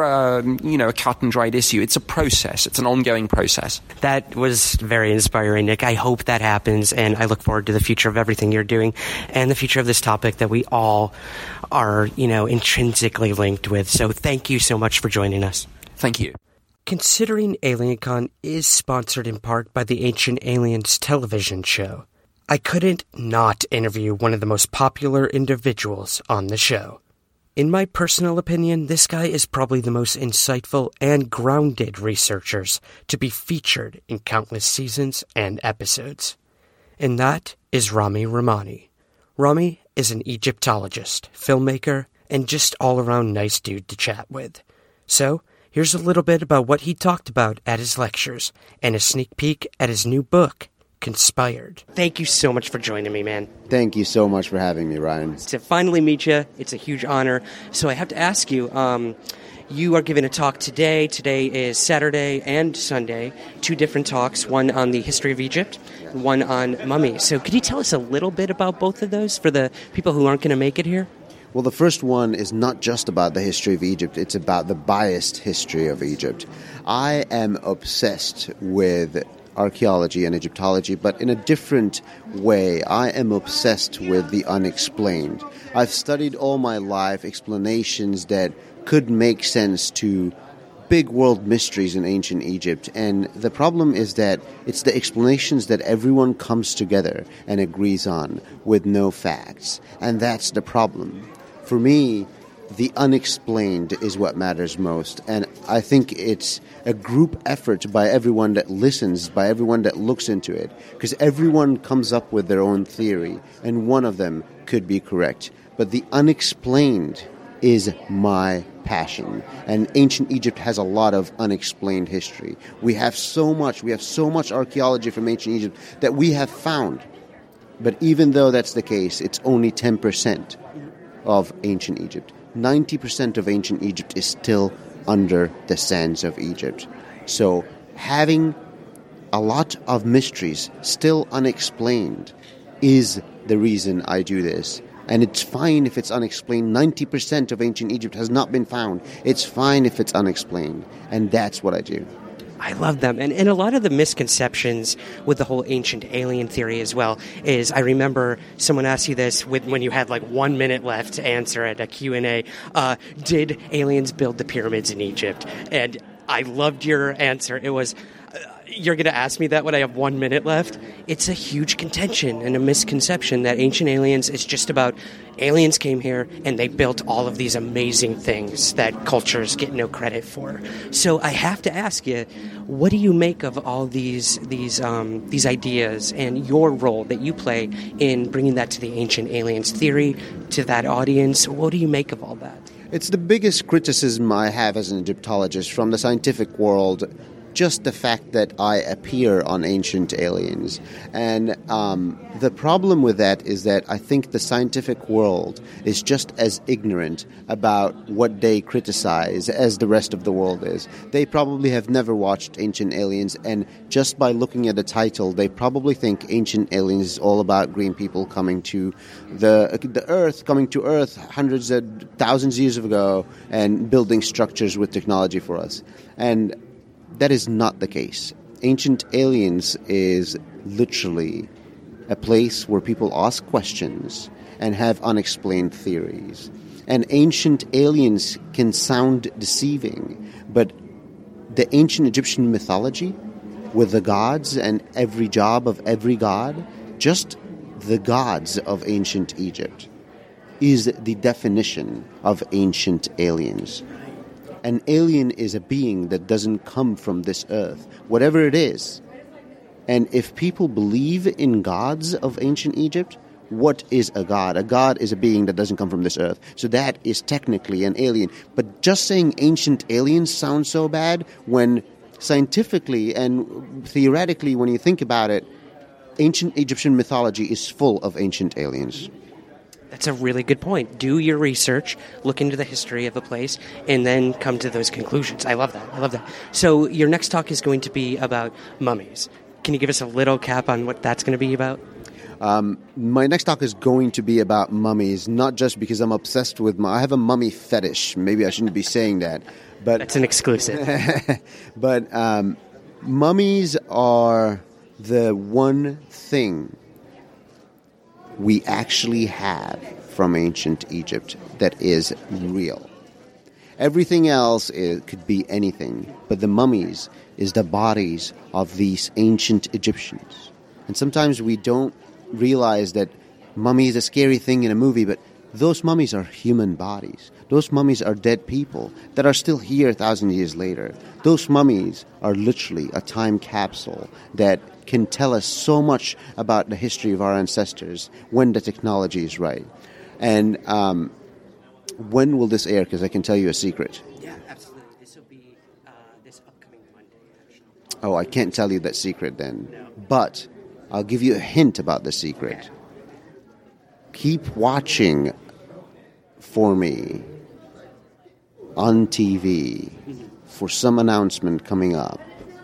a cut and dried issue. It's a process. It's an ongoing process. That was very inspiring, Nick. I hope that happens, and I look forward to the future of everything you're doing and the future of this topic that we all are, intrinsically linked with. So thank you so much for joining us. Thank you. Considering AlienCon is sponsored in part by the Ancient Aliens television show, I couldn't not interview one of the most popular individuals on the show. In my personal opinion, this guy is probably the most insightful and grounded researchers to be featured in countless seasons and episodes. And that is Rami Rahmani. Rami is an Egyptologist, filmmaker, and just all-around nice dude to chat with. So, here's a little bit about what he talked about at his lectures, and a sneak peek at his new book, Conspired. Thank you so much for joining me, man. Thank you so much for having me, Ryan. To finally meet you, it's a huge honor. So I have to ask you, you are giving a talk today. Today is Saturday and Sunday. 2 different talks, one on the history of Egypt, one on mummies. So could you tell us a little bit about both of those for the people who aren't going to make it here? Well, the first one is not just about the history of Egypt. It's about the biased history of Egypt. I am obsessed with archaeology and Egyptology, but in a different way. I am obsessed with the unexplained. I've studied all my life explanations that could make sense to big world mysteries in ancient Egypt, and the problem is that it's the explanations that everyone comes together and agrees on with no facts, and that's the problem. For me, the unexplained is what matters most, and I think it's a group effort by everyone that listens, by everyone that looks into it, because everyone comes up with their own theory, and one of them could be correct. But the unexplained is my passion, and ancient Egypt has a lot of unexplained history. We have so much archaeology from ancient Egypt that we have found, but even though that's the case, it's only 10% of ancient Egypt. 90% of ancient Egypt is still under the sands of Egypt. So having a lot of mysteries still unexplained is the reason I do this. And it's fine if it's unexplained. 90% of ancient Egypt has not been found. It's fine if it's unexplained. And that's what I do. I love them. And a lot of the misconceptions with the whole ancient alien theory as well is, I remember someone asked you this when you had like 1 minute left to answer at a Q&A. Did aliens build the pyramids in Egypt? And I loved your answer. It was, you're going to ask me that when I have 1 minute left? It's a huge contention and a misconception that ancient aliens is just about aliens came here and they built all of these amazing things that cultures get no credit for. So I have to ask you, what do you make of all these ideas and your role that you play in bringing that to the ancient aliens theory, to that audience? What do you make of all that? It's the biggest criticism I have as an Egyptologist from the scientific world, just the fact that I appear on Ancient Aliens. And the problem with that is that I think the scientific world is just as ignorant about what they criticize as the rest of the world is. They probably have never watched Ancient Aliens, and just by looking at the title, they probably think Ancient Aliens is all about green people coming to the Earth, coming to Earth hundreds of thousands of years ago and building structures with technology for us. And that is not the case. Ancient Aliens is literally a place where people ask questions and have unexplained theories. And Ancient Aliens can sound deceiving, but the ancient Egyptian mythology with the gods and every job of every god, just the gods of ancient Egypt, is the definition of Ancient Aliens. An alien is a being that doesn't come from this earth, whatever it is. And if people believe in gods of ancient Egypt, what is a god? A god is a being that doesn't come from this earth. So that is technically an alien. But just saying ancient aliens sounds so bad when scientifically and theoretically, when you think about it, ancient Egyptian mythology is full of ancient aliens. That's a really good point. Do your research, look into the history of a place, and then come to those conclusions. I love that. So your next talk is going to be about mummies. Can you give us a little cap on what that's going to be about? My next talk is going to be about mummies, not just because I'm obsessed with I have a mummy fetish. Maybe I shouldn't be saying that. But that's an exclusive. But mummies are the one thing we actually have from ancient Egypt that is real. Everything else could be anything, but the mummies is the bodies of these ancient Egyptians. And sometimes we don't realize that mummy is a scary thing in a movie, but those mummies are human bodies. Those mummies are dead people that are still here 1,000 years later. Those mummies are literally a time capsule that can tell us so much about the history of our ancestors when the technology is right. And when will this air? Because I can tell you a secret. Yeah, absolutely. This will be this upcoming Monday, actually. Oh, I can't tell you that secret then. No. But I'll give you a hint about the secret. Okay. Keep watching for me on TV for some announcement coming up.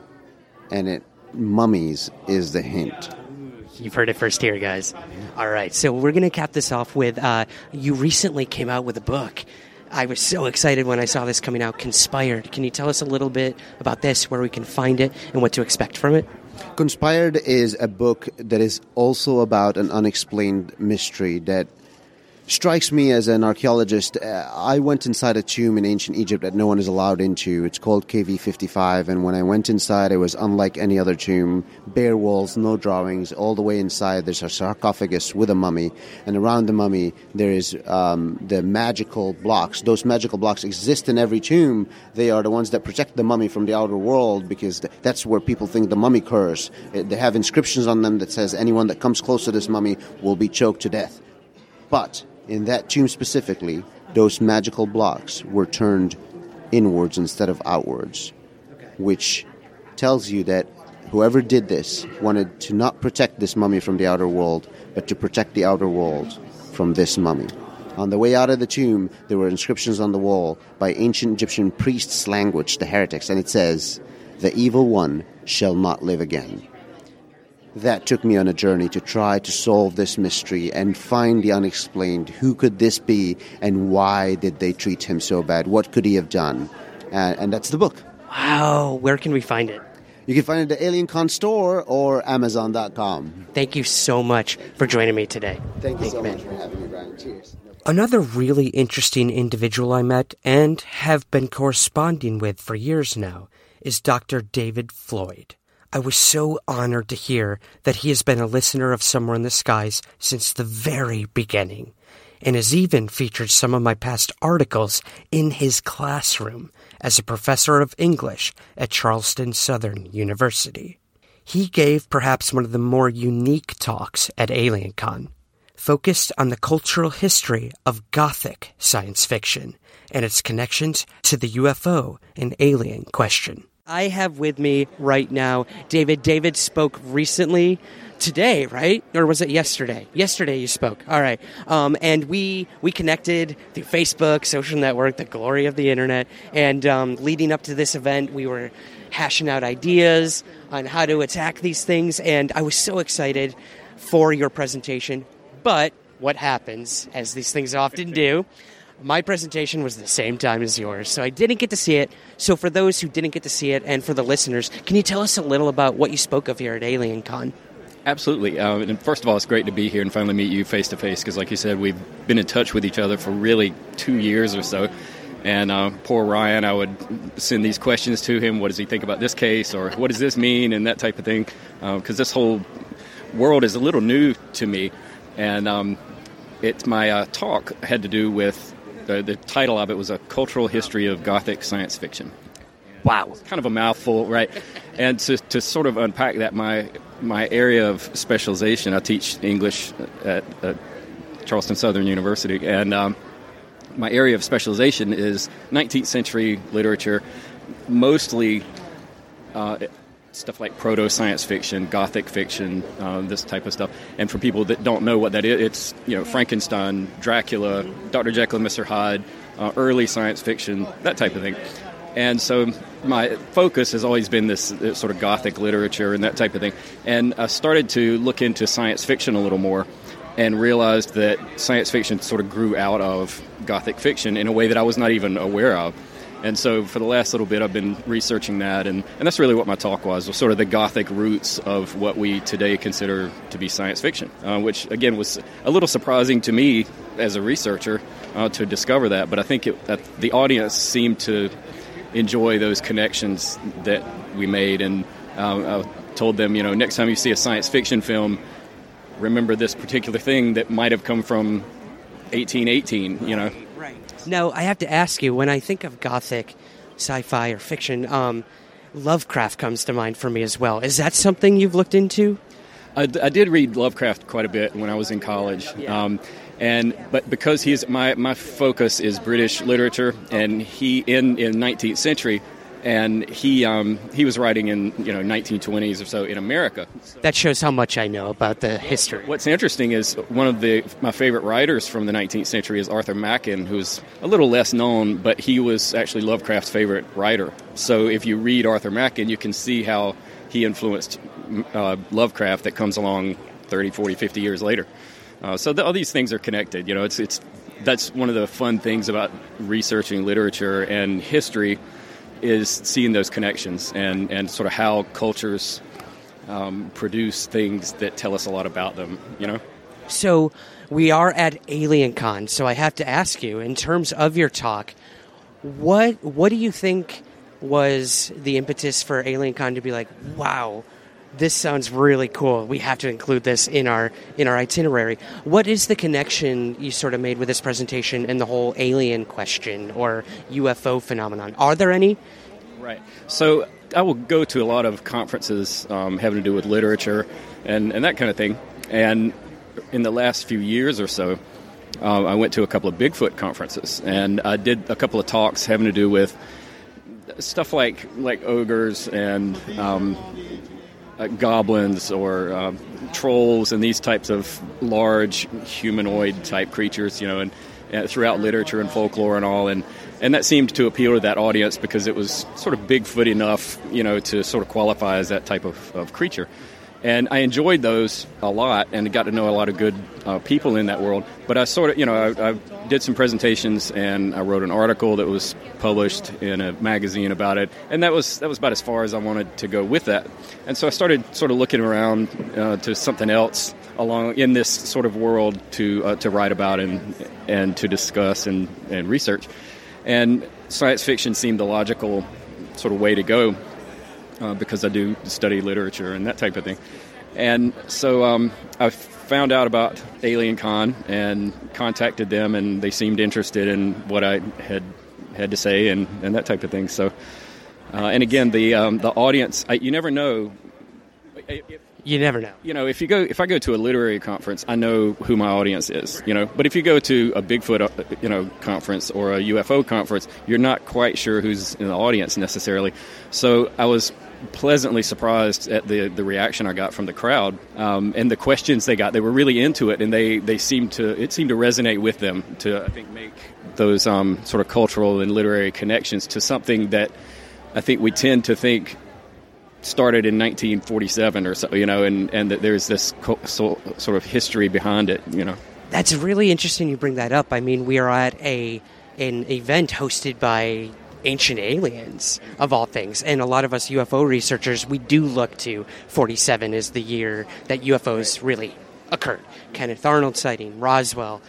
And mummies is the hint. You've heard it first here, guys. All right, so we're going to cap this off with, you recently came out with a book. I was so excited when I saw this coming out, Conspired. Can you tell us a little bit about this, where we can find it, and what to expect from it? Conspired is a book that is also about an unexplained mystery that strikes me as an archaeologist. I went inside a tomb in ancient Egypt that no one is allowed into. It's called KV55, and when I went inside, it was unlike any other tomb. Bare walls, no drawings. All the way inside, there's a sarcophagus with a mummy, and around the mummy, there is the magical blocks. Those magical blocks exist in every tomb. They are the ones that protect the mummy from the outer world, because that's where people think the mummy curse. They have inscriptions on them that says anyone that comes close to this mummy will be choked to death. But in that tomb specifically, those magical blocks were turned inwards instead of outwards, which tells you that whoever did this wanted to not protect this mummy from the outer world, but to protect the outer world from this mummy. On the way out of the tomb, there were inscriptions on the wall by ancient Egyptian priests' language, the heretics, and it says, "The evil one shall not live again." That took me on a journey to try to solve this mystery and find the unexplained. Who could this be, and why did they treat him so bad? What could he have done? And that's the book. Wow. Where can we find it? You can find it at AlienCon store or Amazon.com. Thank you so much for joining me today. Thank you so much for having me, Brian. Cheers. Another really interesting individual I met and have been corresponding with for years now is Dr. David Floyd. I was so honored to hear that he has been a listener of Somewhere in the Skies since the very beginning, and has even featured some of my past articles in his classroom as a professor of English at Charleston Southern University. He gave perhaps one of the more unique talks at AlienCon, focused on the cultural history of Gothic science fiction and its connections to the UFO and alien question. I have with me right now David. David spoke recently today, right? Or was it yesterday? Yesterday you spoke. All right. And we connected through Facebook, social network, the glory of the internet. And leading up to this event, we were hashing out ideas on how to attack these things. And I was so excited for your presentation. But what happens, as these things often do, my presentation was the same time as yours, so I didn't get to see it. So for those who didn't get to see it, and for the listeners, can you tell us a little about what you spoke of here at AlienCon? Absolutely. And first of all, it's great to be here and finally meet you face-to-face, because like you said, we've been in touch with each other for really 2 years or so. And poor Ryan, I would send these questions to him. What does he think about this case? Or what does this mean? And that type of thing. Because this whole world is a little new to me. And it's my talk had to do with the title of it was A Cultural History of Gothic Science Fiction. Wow. It's kind of a mouthful, right? And to sort of unpack that, my area of specialization, I teach English at Charleston Southern University, and my area of specialization is 19th century literature, mostly stuff like proto-science fiction, gothic fiction, this type of stuff. And for people that don't know what that is, it's, Frankenstein, Dracula, Dr. Jekyll and Mr. Hyde, early science fiction, that type of thing. And so my focus has always been this sort of gothic literature and that type of thing. And I started to look into science fiction a little more and realized that science fiction sort of grew out of gothic fiction in a way that I was not even aware of. And so for the last little bit, I've been researching that, and that's really what my talk was sort of the gothic roots of what we today consider to be science fiction, which, again, was a little surprising to me as a researcher to discover that. But I think that the audience seemed to enjoy those connections that we made, and I told them, next time you see a science fiction film, remember this particular thing that might have come from 1818, Right. Now, I have to ask you, when I think of gothic sci-fi or fiction, Lovecraft comes to mind for me as well. Is that something you've looked into? I did read Lovecraft quite a bit when I was in college. Yeah. But because my focus is British literature, and he in 19th century, and he was writing in 1920s or so in America. That shows how much I know about the history. What's interesting is one of my favorite writers from the 19th century is Arthur Machen, who's a little less known, but he was actually Lovecraft's favorite writer. So if you read Arthur Machen, you can see how he influenced Lovecraft that comes along 30, 40, 50 years later. So all these things are connected. That's one of the fun things about researching literature and history, is seeing those connections and sort of how cultures produce things that tell us a lot about them, So we are at AlienCon, so I have to ask you, in terms of your talk, what do you think was the impetus for AlienCon to be like, wow, this sounds really cool, we have to include this in our itinerary? What is the connection you sort of made with this presentation and the whole alien question or UFO phenomenon? Are there any? Right. So I will go to a lot of conferences having to do with literature and that kind of thing. And in the last few years or so, I went to a couple of Bigfoot conferences, and I did a couple of talks having to do with stuff like ogres and goblins or trolls and these types of large humanoid type creatures, and throughout literature and folklore and all, and that seemed to appeal to that audience because it was sort of Bigfoot enough, to sort of qualify as that type of creature. And I enjoyed those a lot and got to know a lot of good people in that world. But I sort of, I did some presentations and I wrote an article that was published in a magazine about it. And that was about as far as I wanted to go with that. And so I started sort of looking around to something else along in this sort of world to write about and to discuss and research. And science fiction seemed the logical sort of way to go. Because I do study literature and that type of thing. And so I found out about AlienCon and contacted them, and they seemed interested in what I had to say and that type of thing. So, and again, the audience, you never know. You never know. If I go to a literary conference, I know who my audience is, But if you go to a Bigfoot, conference or a UFO conference, you're not quite sure who's in the audience necessarily. So I was pleasantly surprised at the reaction I got from the crowd and the questions they got. They were really into it, and it seemed to resonate with them to, I think, make those sort of cultural and literary connections to something that I think we tend to think started in 1947 or so, and that there's this sort of history behind it, That's really interesting you bring that up. I mean, we are at an event hosted by Ancient Aliens, of all things, and a lot of us UFO researchers, we do look to 47 as the year that UFOs really occurred. Kenneth Arnold sighting, Roswell,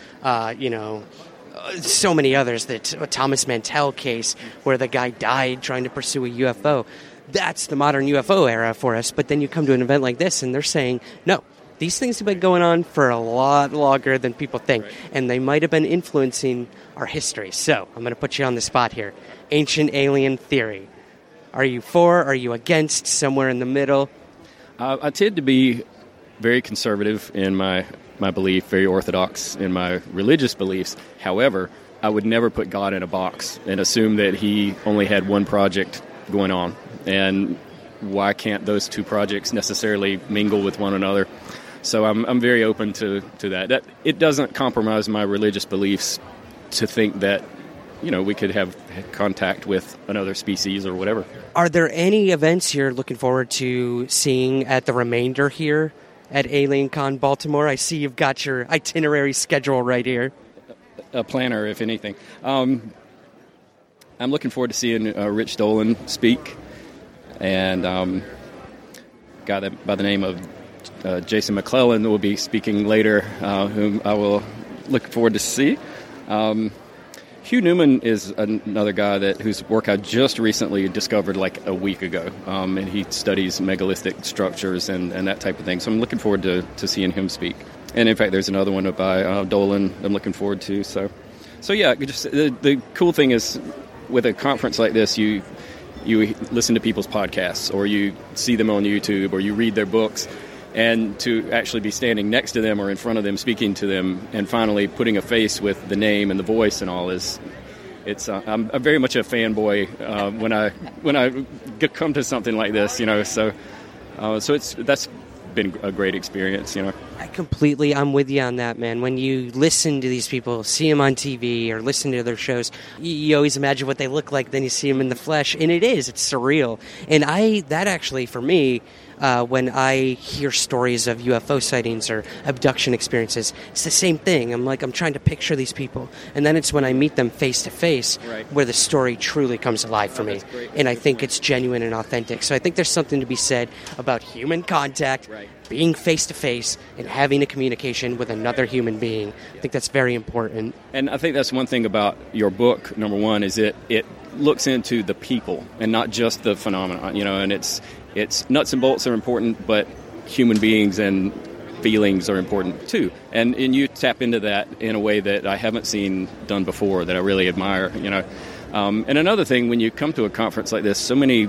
so many others, the Thomas Mantell case where the guy died trying to pursue a UFO. That's the modern UFO era for us. But then you come to an event like this and they're saying, no, these things have been going on for a lot longer than people think. Right. And they might have been influencing our history. So I'm going to put you on the spot here. Ancient alien theory. Are you for? Are you against? Somewhere in the middle? I tend to be very conservative in my belief, very orthodox in my religious beliefs. However, I would never put God in a box and assume that he only had one project going on. And why can't those two projects necessarily mingle with one another? So I'm very open to that. It doesn't compromise my religious beliefs to think that, we could have contact with another species or whatever. Are there any events you're looking forward to seeing at the remainder here at AlienCon Baltimore? I see you've got your itinerary schedule right here. A planner, if anything. I'm looking forward to seeing Rich Dolan speak, and a guy by the name of Jason McClellan will be speaking later, whom I will look forward to see. Hugh Newman is another guy whose work I just recently discovered like a week ago, and he studies megalithic structures and that type of thing. So I'm looking forward to seeing him speak. And in fact, there's another one by Dolan I'm looking forward to. So yeah, just the cool thing is with a conference like this, you listen to people's podcasts, or you see them on YouTube, or you read their books. And to actually be standing next to them or in front of them, speaking to them, and finally putting a face with the name and the voice and all I'm very much a fanboy when I come to something like this, So that's been a great experience, I'm with you on that, man. When you listen to these people, see them on TV or listen to their shows, you always imagine what they look like, then you see them in the flesh, and it's surreal. And that actually, for me, when I hear stories of UFO sightings or abduction experiences, it's the same thing. I'm trying to picture these people. And then it's when I meet them face to face where the story truly comes alive for me. And I think it's genuine and authentic. So I think there's something to be said about human contact, being face to face, and having a communication with another human being. I think that's very important. And I think that's one thing about your book, number one, is it looks into the people and not just the phenomenon, and it's nuts and bolts are important, but human beings and feelings are important too. And you tap into that in a way that I haven't seen done before, that I really admire, And another thing, when you come to a conference like this, so many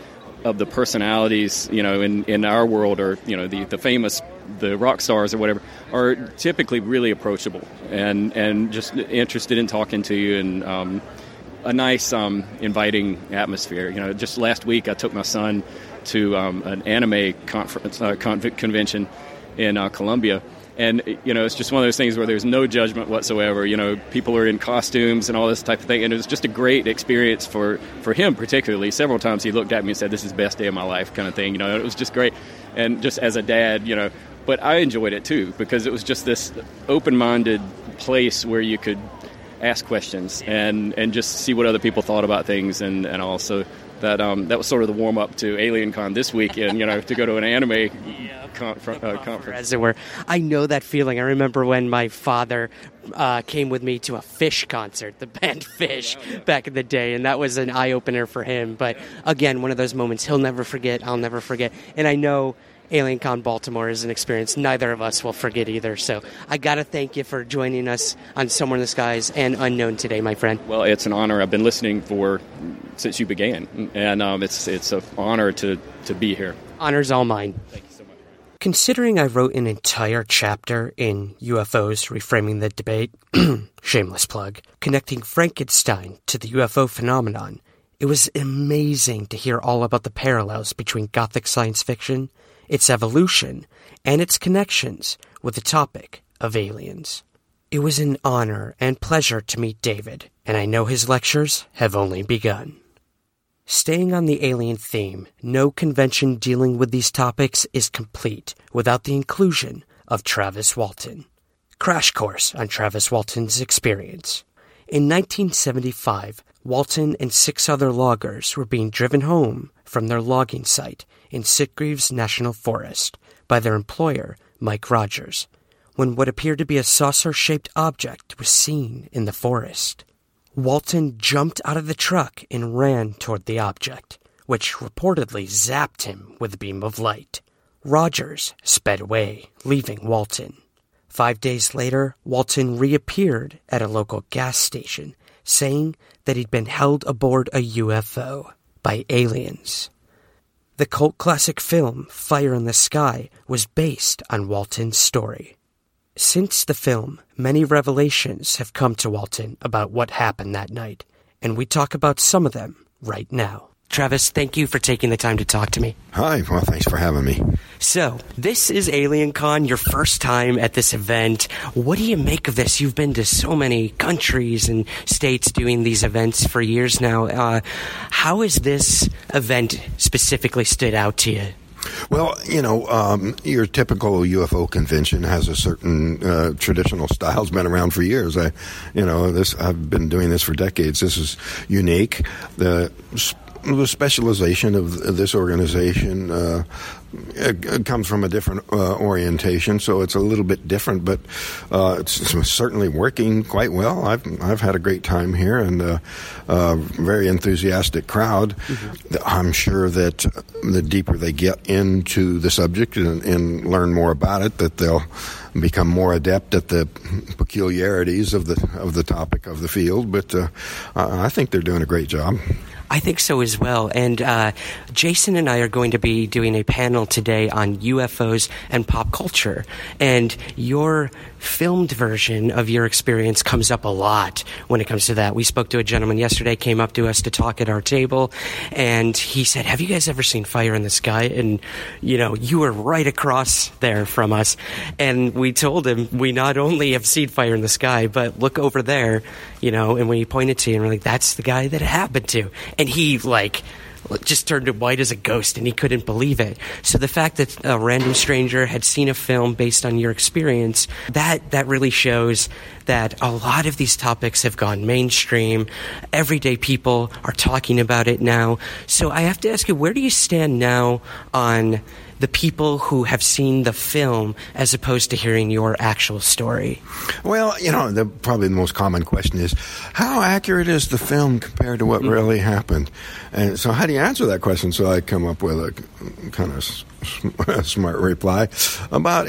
of the personalities, in our world, or, the famous, the rock stars or whatever, are typically really approachable and just interested in talking to you, and a nice inviting atmosphere. Just last week I took my son to an anime conference convention in Colombia, and it's just one of those things where there's no judgment whatsoever. People are in costumes and all this type of thing, and it was just a great experience for him particularly. Several times he looked at me and said, "This is the best day of my life," kind of thing. It was just great, and just as a dad, but I enjoyed it too, because it was just this open-minded place where you could ask questions and just see what other people thought about things, and also that was sort of the warm-up to AlienCon this weekend, to go to an anime conference. As it were. I know that feeling. I remember when my father came with me to a Fish concert, the band Fish, back in the day, and that was an eye-opener for him. But again, one of those moments he'll never forget, I'll never forget. And I know AlienCon Baltimore is an experience neither of us will forget either. So I got to thank you for joining us on Somewhere in the Skies and Unknown today, my friend. Well, it's an honor. I've been listening since you began, and it's an honor to be here. Honor's all mine. Thank you so much. Considering I wrote an entire chapter in UFOs Reframing the Debate, shameless plug, connecting Frankenstein to the UFO phenomenon, it was amazing to hear all about the parallels between Gothic science fiction, its evolution, and its connections with the topic of aliens. It was an honor and pleasure to meet David, and I know his lectures have only begun. Staying on the alien theme, no convention dealing with these topics is complete without the inclusion of Travis Walton. Crash course on Travis Walton's experience. In 1975, Walton and 6 other loggers were being driven home from their logging site in Sitgreaves National Forest by their employer, Mike Rogers, when what appeared to be a saucer-shaped object was seen in the forest. Walton jumped out of the truck and ran toward the object, which reportedly zapped him with a beam of light. Rogers sped away, leaving Walton. 5 days later, Walton reappeared at a local gas station, saying that he'd been held aboard a UFO by aliens. The cult classic film Fire in the Sky was based on Walton's story. Since the film, many revelations have come to Walton about what happened that night, and we talk about some of them right now. Travis, thank you for taking the time to talk to me. Hi, well, thanks for having me. So, this is AlienCon, your first time at this event. What do you make of this? You've been to so many countries and states doing these events for years now. How has this event specifically stood out to you? Well, your typical UFO convention has a certain traditional style. It's been around for years. I've been doing this for decades. This is unique. The specialization of this organization comes from a different orientation, so it's a little bit different, but it's certainly working quite well. I've had a great time here, and a very enthusiastic crowd. Mm-hmm. I'm sure that the deeper they get into the subject and learn more about it, that they'll become more adept at the peculiarities of the topic of the field. But I think they're doing a great job. I think so as well. And Jason and I are going to be doing a panel today on UFOs and pop culture. And your filmed version of your experience comes up a lot when it comes to that. We spoke to a gentleman yesterday, came up to us to talk at our table, and he said, have you guys ever seen Fire in the Sky? And, you were right across there from us. And we told him, we not only have seen Fire in the Sky, but look over there, and when he pointed to you, and we're like, that's the guy that it happened to. And he, just turned white as a ghost, and he couldn't believe it. So the fact that a random stranger had seen a film based on your experience, that really shows that a lot of these topics have gone mainstream. Everyday people are talking about it now. So I have to ask you, where do you stand now on the people who have seen the film as opposed to hearing your actual story? Well, probably the most common question is, how accurate is the film compared to what really happened? And so how do you answer that question? So I come up with a kind of smart reply, about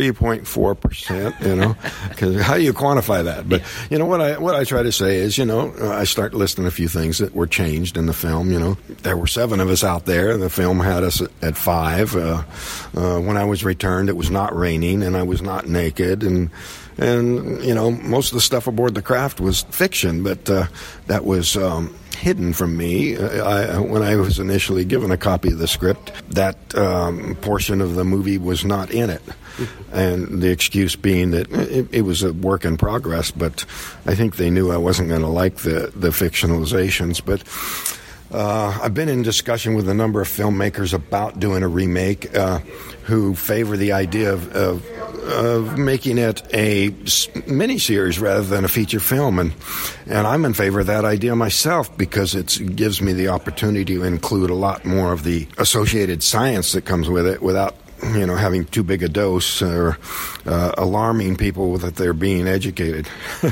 83.4%, because how do you quantify that? But, what I try to say is, I start listing a few things that were changed in the film. There were 7 of us out there. The film had us at 5. When I was returned, it was not raining, and I was not naked, and most of the stuff aboard the craft was fiction, but that was hidden from me. When I was initially given a copy of the script, that portion of the movie was not in it, and the excuse being that it was a work in progress, but I think they knew I wasn't going to like the fictionalizations. But I've been in discussion with a number of filmmakers about doing a remake who favor the idea of making it a miniseries rather than a feature film, and I'm in favor of that idea myself, because it gives me the opportunity to include a lot more of the associated science that comes with it without having too big a dose or alarming people that they're being educated.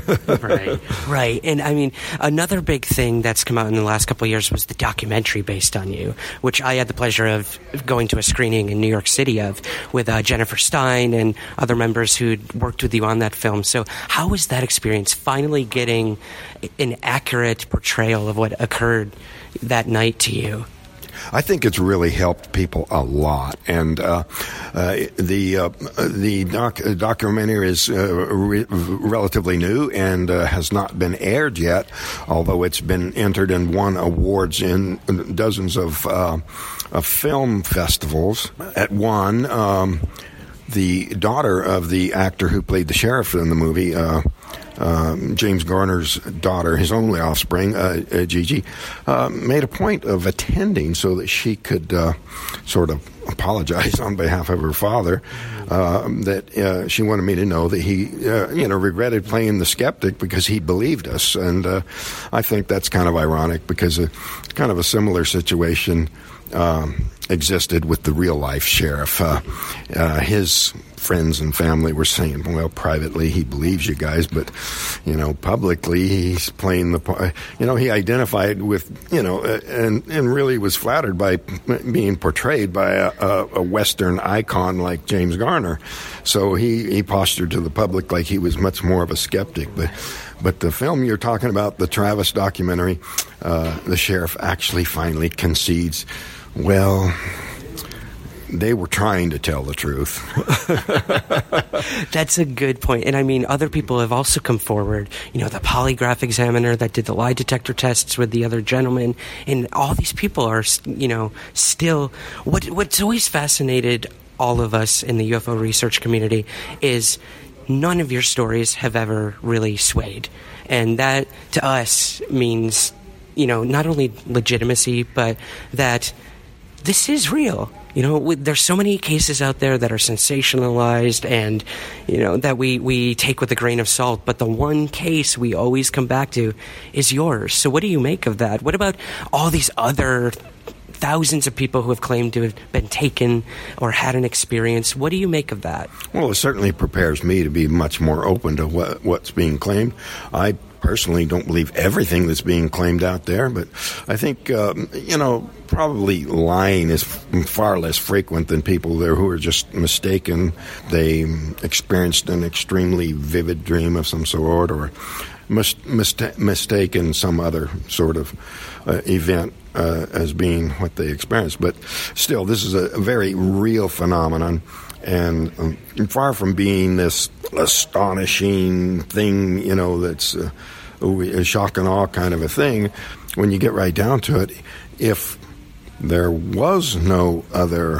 Right. And I mean, another big thing that's come out in the last couple of years was the documentary based on you, which I had the pleasure of going to a screening in New York City of with Jennifer Stein and other members who'd worked with you on that film. So how was that experience, finally getting an accurate portrayal of what occurred that night to you? I think it's really helped people a lot, and the documentary is relatively new and has not been aired yet, although it's been entered and won awards in dozens of film festivals. At one, the daughter of the actor who played the sheriff in the movie, James Garner's daughter, his only offspring, Gigi, made a point of attending so that she could sort of apologize on behalf of her father, that she wanted me to know that he, regretted playing the skeptic because he believed us. And I think that's kind of ironic, because kind of a similar situation existed with the real-life sheriff. His friends and family were saying, well, privately he believes you guys, but, publicly he's playing the part. He identified with, and really was flattered by being portrayed by a Western icon like James Garner. So he postured to the public like he was much more of a skeptic. But the film you're talking about, the Travis documentary, the sheriff actually finally concedes, well, they were trying to tell the truth. That's a good point. And I mean, other people have also come forward. You know, the polygraph examiner that did the lie detector tests with the other gentleman. And all these people are, you know, still... What's always fascinated all of us in the UFO research community is none of your stories have ever really swayed. And that, to us, means, you know, not only legitimacy, but that this is real. You know, there's so many cases out there that are sensationalized and, you know, that we take with a grain of salt. But the one case we always come back to is yours. So what do you make of that? What about all these other thousands of people who have claimed to have been taken or had an experience? What do you make of that? Well, it certainly prepares me to be much more open to what's being claimed. I personally don't believe everything that's being claimed out there, but I think, you know, probably lying is far less frequent than people there who are just mistaken. They experienced an extremely vivid dream of some sort or mistaken some other sort of event as being what they experienced. But still, this is a very real phenomenon. And far from being this astonishing thing, you know, that's a shock and awe kind of a thing, when you get right down to it, if there was no other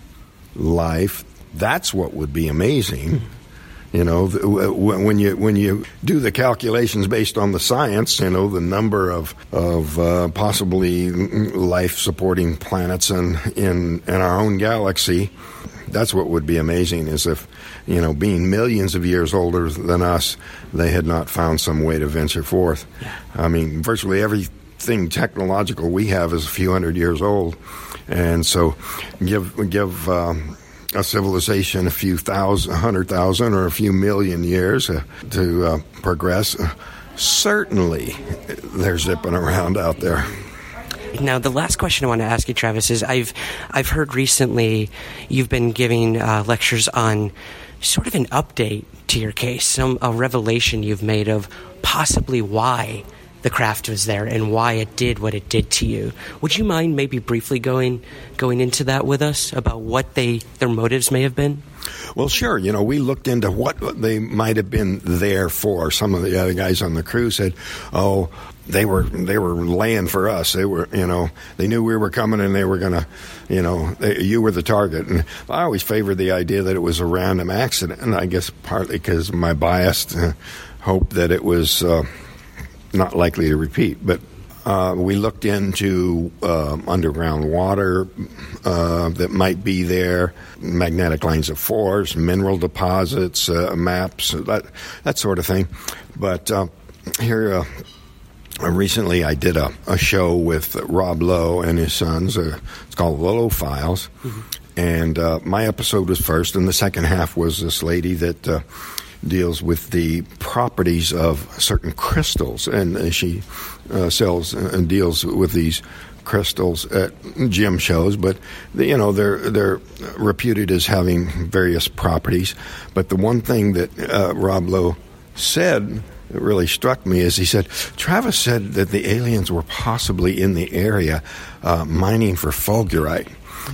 life, that's what would be amazing. You know, when you do the calculations based on the science, you know, the number of possibly life-supporting planets in our own galaxy, that's what would be amazing, is if, you know, being millions of years older than us, they had not found some way to venture forth. Yeah. I mean, virtually everything technological we have is a few hundred years old. And so give a civilization a few 100,000 or a few million years to progress. Certainly, they're zipping around out there. Now, the last question I want to ask you, Travis, is I've heard recently you've been giving lectures on sort of an update to your case, a revelation you've made of possibly why the craft was there and why it did what it did to you. Would you mind maybe briefly going into that with us about what their motives may have been? Well, sure. You know, we looked into what they might have been there for. Some of the other guys on the crew said, "Oh, they were laying for us. They were, you know, they knew we were coming and they were going to, you know, you were the target." And I always favored the idea that it was a random accident, and I guess partly because of my biased hope that it was not likely to repeat. But we looked into underground water that might be there, magnetic lines of force, mineral deposits, maps, that sort of thing. But here recently I did a show with Rob Lowe and his sons. It's called Lowe Files. Mm-hmm. And my episode was first, and the second half was this lady that deals with the properties of certain crystals, and she sells and deals with these crystals at gem shows. But you know, they're reputed as having various properties. But the one thing that Rob Lowe said that really struck me is he said, Travis said that the aliens were possibly in the area mining for fulgurite.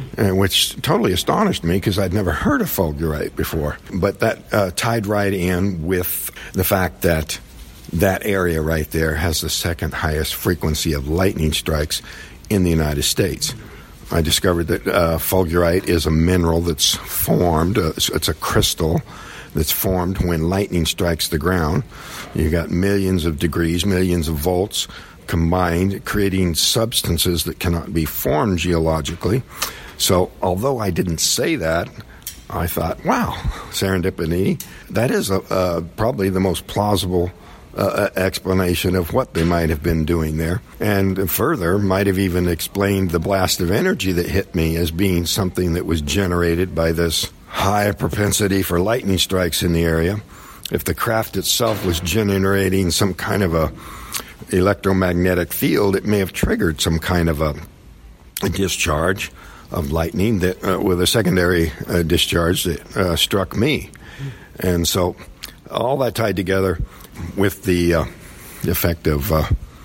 Which totally astonished me because I'd never heard of fulgurite before. But that tied right in with the fact that that area right there has the second highest frequency of lightning strikes in the United States. I discovered that fulgurite is a mineral that's formed. It's a crystal that's formed when lightning strikes the ground. You got millions of degrees, millions of volts combined, creating substances that cannot be formed geologically. So, although I didn't say that, I thought, wow, serendipity. That is probably the most plausible explanation of what they might have been doing there. And further, might have even explained the blast of energy that hit me as being something that was generated by this high propensity for lightning strikes in the area. If the craft itself was generating some kind of a electromagnetic field, it may have triggered some kind of a discharge of lightning that with a secondary discharge that struck me. And so all that tied together with the effect of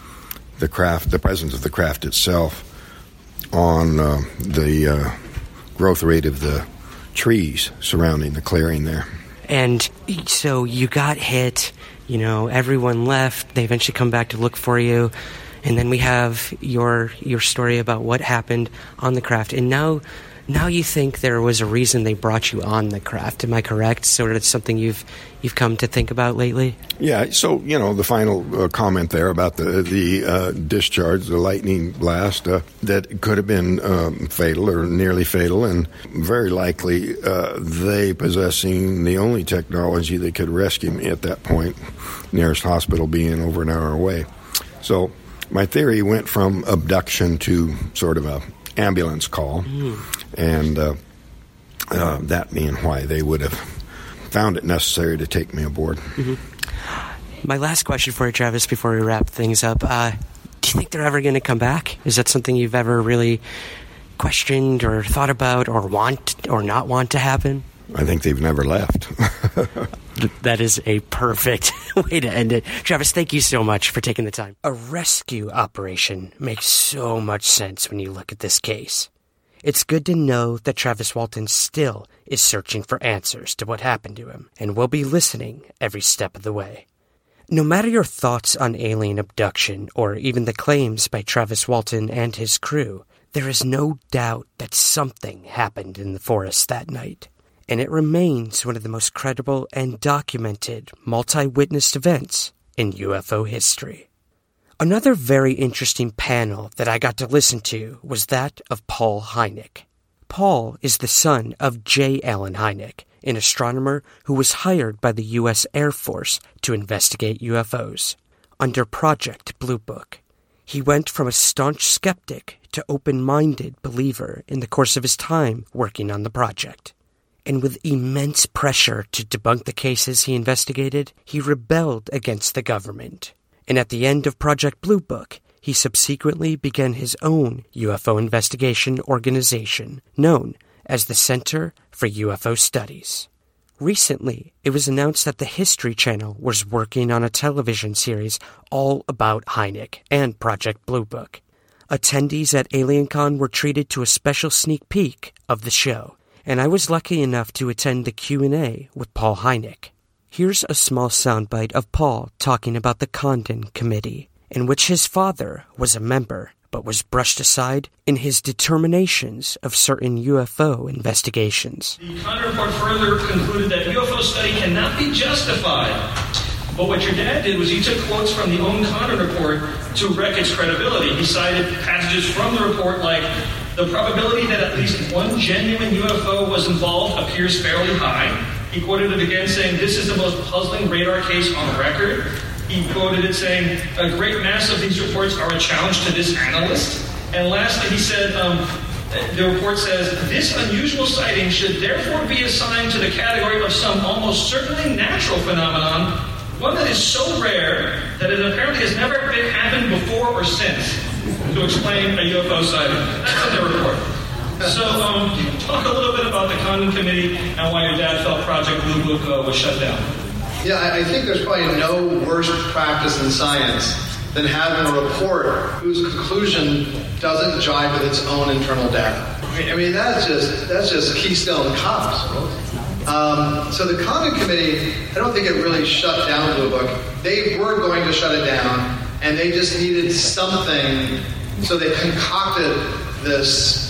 the craft, the presence of the craft itself on the growth rate of the trees surrounding the clearing there. And so you got hit, everyone left. They eventually come back to look for you. And then we have your story about what happened on the craft. And now you think there was a reason they brought you on the craft. Am I correct? Sort of something you've come to think about lately? Yeah, so, the final comment there about the discharge, the lightning blast, that could have been fatal or nearly fatal, and very likely they possessing the only technology that could rescue me at that point, nearest hospital being over an hour away. So my theory went from abduction to sort of a ambulance call, and that being why they would have found it necessary to take me aboard. My last question for you, Travis, before we wrap things up, do you think they're ever going to come back? Is that something you've ever really questioned or thought about or want or not want to happen? I think they've never left. That is a perfect way to end it. Travis, thank you so much for taking the time. A rescue operation makes so much sense when you look at this case. It's good to know that Travis Walton still is searching for answers to what happened to him, and will be listening every step of the way. No matter your thoughts on alien abduction, or even the claims by Travis Walton and his crew, there is no doubt that something happened in the forest that night. And it remains one of the most credible and documented multi-witnessed events in UFO history. Another very interesting panel that I got to listen to was that of Paul Hynek. Paul is the son of J. Allen Hynek, an astronomer who was hired by the U.S. Air Force to investigate UFOs under Project Blue Book. He went from a staunch skeptic to open-minded believer in the course of his time working on the project. And with immense pressure to debunk the cases he investigated, he rebelled against the government. And at the end of Project Blue Book, he subsequently began his own UFO investigation organization, known as the Center for UFO Studies. Recently, it was announced that the History Channel was working on a television series all about Hynek and Project Blue Book. Attendees at AlienCon were treated to a special sneak peek of the show, and I was lucky enough to attend the Q&A with Paul Hynek. Here's a small soundbite of Paul talking about the Condon Committee, in which his father was a member, but was brushed aside in his determinations of certain UFO investigations. The Condon report further concluded that UFO study cannot be justified. But what your dad did was he took quotes from the own Condon report to wreck its credibility. He cited passages from the report like, the probability that at least one genuine UFO was involved appears fairly high. He quoted it again saying, this is the most puzzling radar case on record. He quoted it saying, a great mass of these reports are a challenge to this analyst. And lastly, he said, the report says, this unusual sighting should therefore be assigned to the category of some almost certainly natural phenomenon, one that is so rare that it apparently has never happened before or since, to explain a UFO sighting. That's in the report. So, talk a little bit about the Condon Committee and why your dad felt Project Blue Book was shut down. Yeah, I think there's probably no worse practice in science than having a report whose conclusion doesn't jive with its own internal data. I mean that's just Keystone Cops. So the Condon Committee, I don't think it really shut down Blue Book. They were going to shut it down, and they just needed something, so they concocted this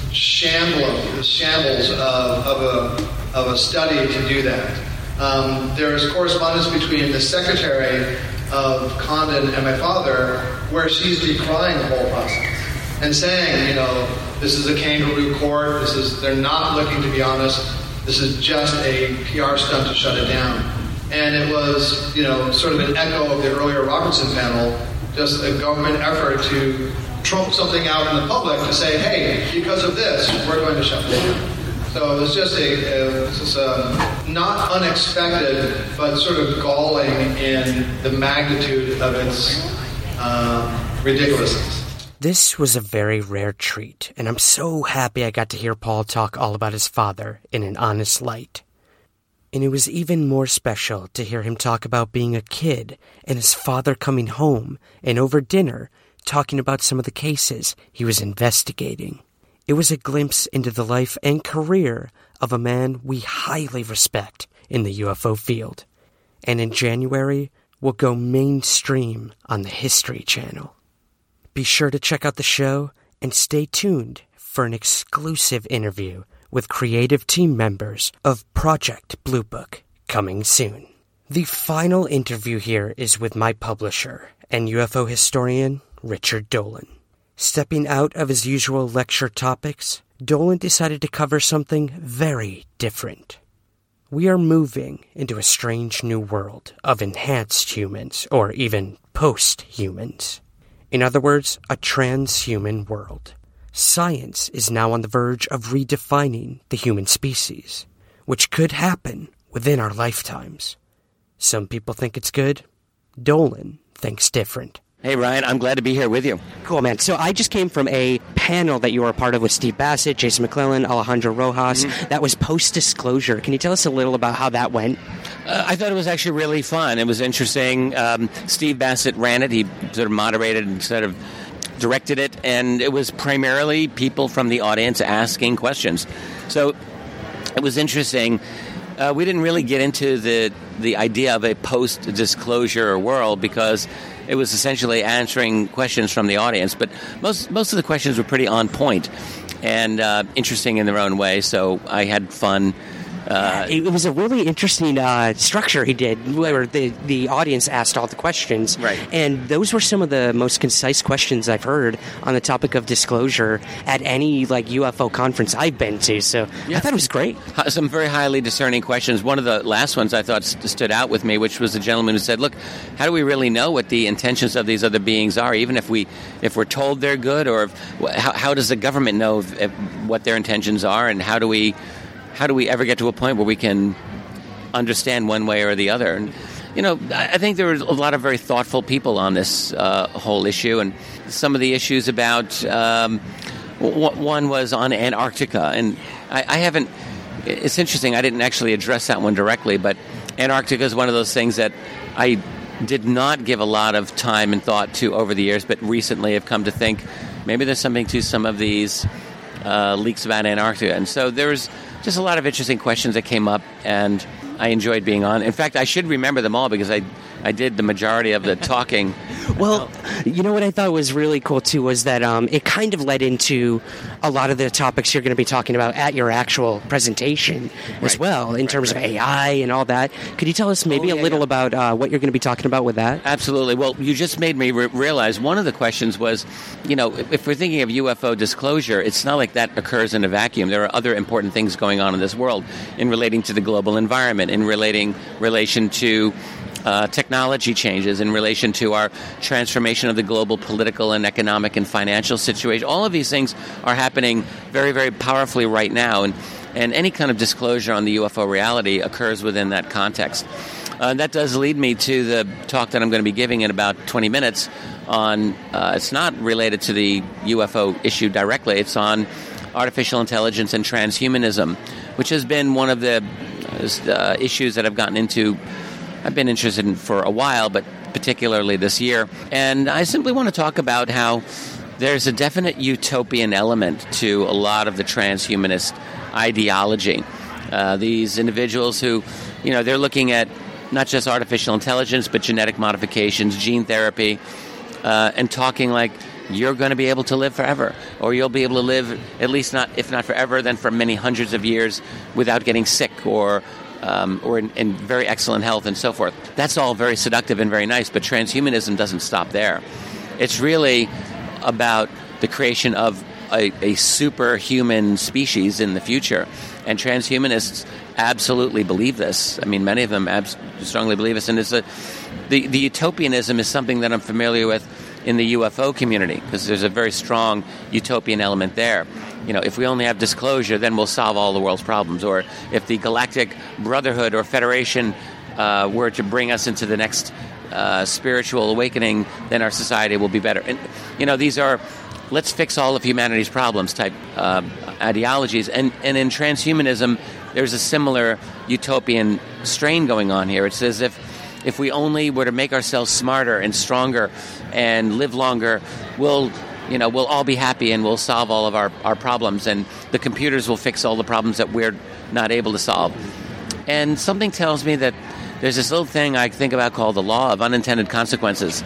shambles of a study to do that. There is correspondence between the secretary of Condon and my father, where she's decrying the whole process and saying, this is a kangaroo court. They're not looking to be honest. This is just a PR stunt to shut it down. And it was, sort of an echo of the earlier Robertson panel, just a government effort to trump something out in the public to say, hey, because of this, we're going to shut it down. So it was just a not unexpected, but sort of galling in the magnitude of its ridiculousness. This was a very rare treat, and I'm so happy I got to hear Paul talk all about his father in an honest light. And it was even more special to hear him talk about being a kid and his father coming home and over dinner talking about some of the cases he was investigating. It was a glimpse into the life and career of a man we highly respect in the UFO field. And in January, we'll go mainstream on the History Channel. Be sure to check out the show and stay tuned for an exclusive interview with creative team members of Project Blue Book coming soon. The final interview here is with my publisher and UFO historian, Richard Dolan. Stepping out of his usual lecture topics, Dolan decided to cover something very different. We are moving into a strange new world of enhanced humans, or even post-humans. In other words, a transhuman world. Science is now on the verge of redefining the human species, which could happen within our lifetimes. Some people think it's good. Dolan thinks different. Hey, Ryan, I'm glad to be here with you. Cool, man. So I just came from a panel that you were a part of with Steve Bassett, Jason McClellan, Alejandro Rojas. Mm-hmm. That was post-disclosure. Can you tell us a little about how that went? I thought it was actually really fun. It was interesting. Steve Bassett ran it. He sort of moderated and sort of directed it, and it was primarily people from the audience asking questions. So it was interesting. We didn't really get into the idea of a post-disclosure world because it was essentially answering questions from the audience. But most of the questions were pretty on point and interesting in their own way, so I had fun. It was a really interesting structure he did, where the audience asked all the questions. Right. And those were some of the most concise questions I've heard on the topic of disclosure at any UFO conference I've been to. So yeah. I thought it was great. Some very highly discerning questions. One of the last ones I thought stood out with me, which was a gentleman who said, look, how do we really know what the intentions of these other beings are, even if we're told they're good, or how does the government know what their intentions are, and how do we ever get to a point where we can understand one way or the other? And, I think there were a lot of very thoughtful people on this whole issue, and some of the issues about one was on Antarctica, and I haven't. It's interesting. I didn't actually address that one directly, but Antarctica is one of those things that I did not give a lot of time and thought to over the years, but recently have come to think maybe there's something to some of these leaks about Antarctica, and so there's just a lot of interesting questions that came up, and I enjoyed being on. In fact, I should remember them all because I did the majority of the talking. Well, you know what I thought was really cool, too, was that it kind of led into a lot of the topics you're going to be talking about at your actual presentation as well, in terms of AI and all that. Could you tell us maybe a little about what you're going to be talking about with that? Absolutely. Well, you just made me realize one of the questions was, if we're thinking of UFO disclosure, it's not like that occurs in a vacuum. There are other important things going on in this world in relating to the global environment, in relation to technology changes, in relation to our transformation of the global political and economic and financial situation. All of these things are happening very, very powerfully right now, and any kind of disclosure on the UFO reality occurs within that context. That does lead me to the talk that I'm going to be giving in about 20 minutes on, it's not related to the UFO issue directly, it's on artificial intelligence and transhumanism, which has been one of the issues that I've been interested in for a while, but particularly this year. And I simply want to talk about how there's a definite utopian element to a lot of the transhumanist ideology. These individuals who, they're looking at not just artificial intelligence, but genetic modifications, gene therapy, and talking like you're going to be able to live forever, or you'll be able to live at least if not forever, then for many hundreds of years without getting sick or in very excellent health and so forth. That's all very seductive and very nice, but transhumanism doesn't stop there. It's really about the creation of a superhuman species in the future, and transhumanists absolutely believe this. I mean, many of them strongly believe this, and the utopianism is something that I'm familiar with in the UFO community, because there's a very strong utopian element there. If we only have disclosure, then we'll solve all the world's problems. Or if the Galactic Brotherhood or Federation were to bring us into the next spiritual awakening, then our society will be better. And, these are let's fix all of humanity's problems type ideologies. And in transhumanism, there's a similar utopian strain going on here. It's as if we only were to make ourselves smarter and stronger and live longer, we'll we'll all be happy and we'll solve all of our problems, and the computers will fix all the problems that we're not able to solve. And something tells me that there's this little thing I think about called the law of unintended consequences.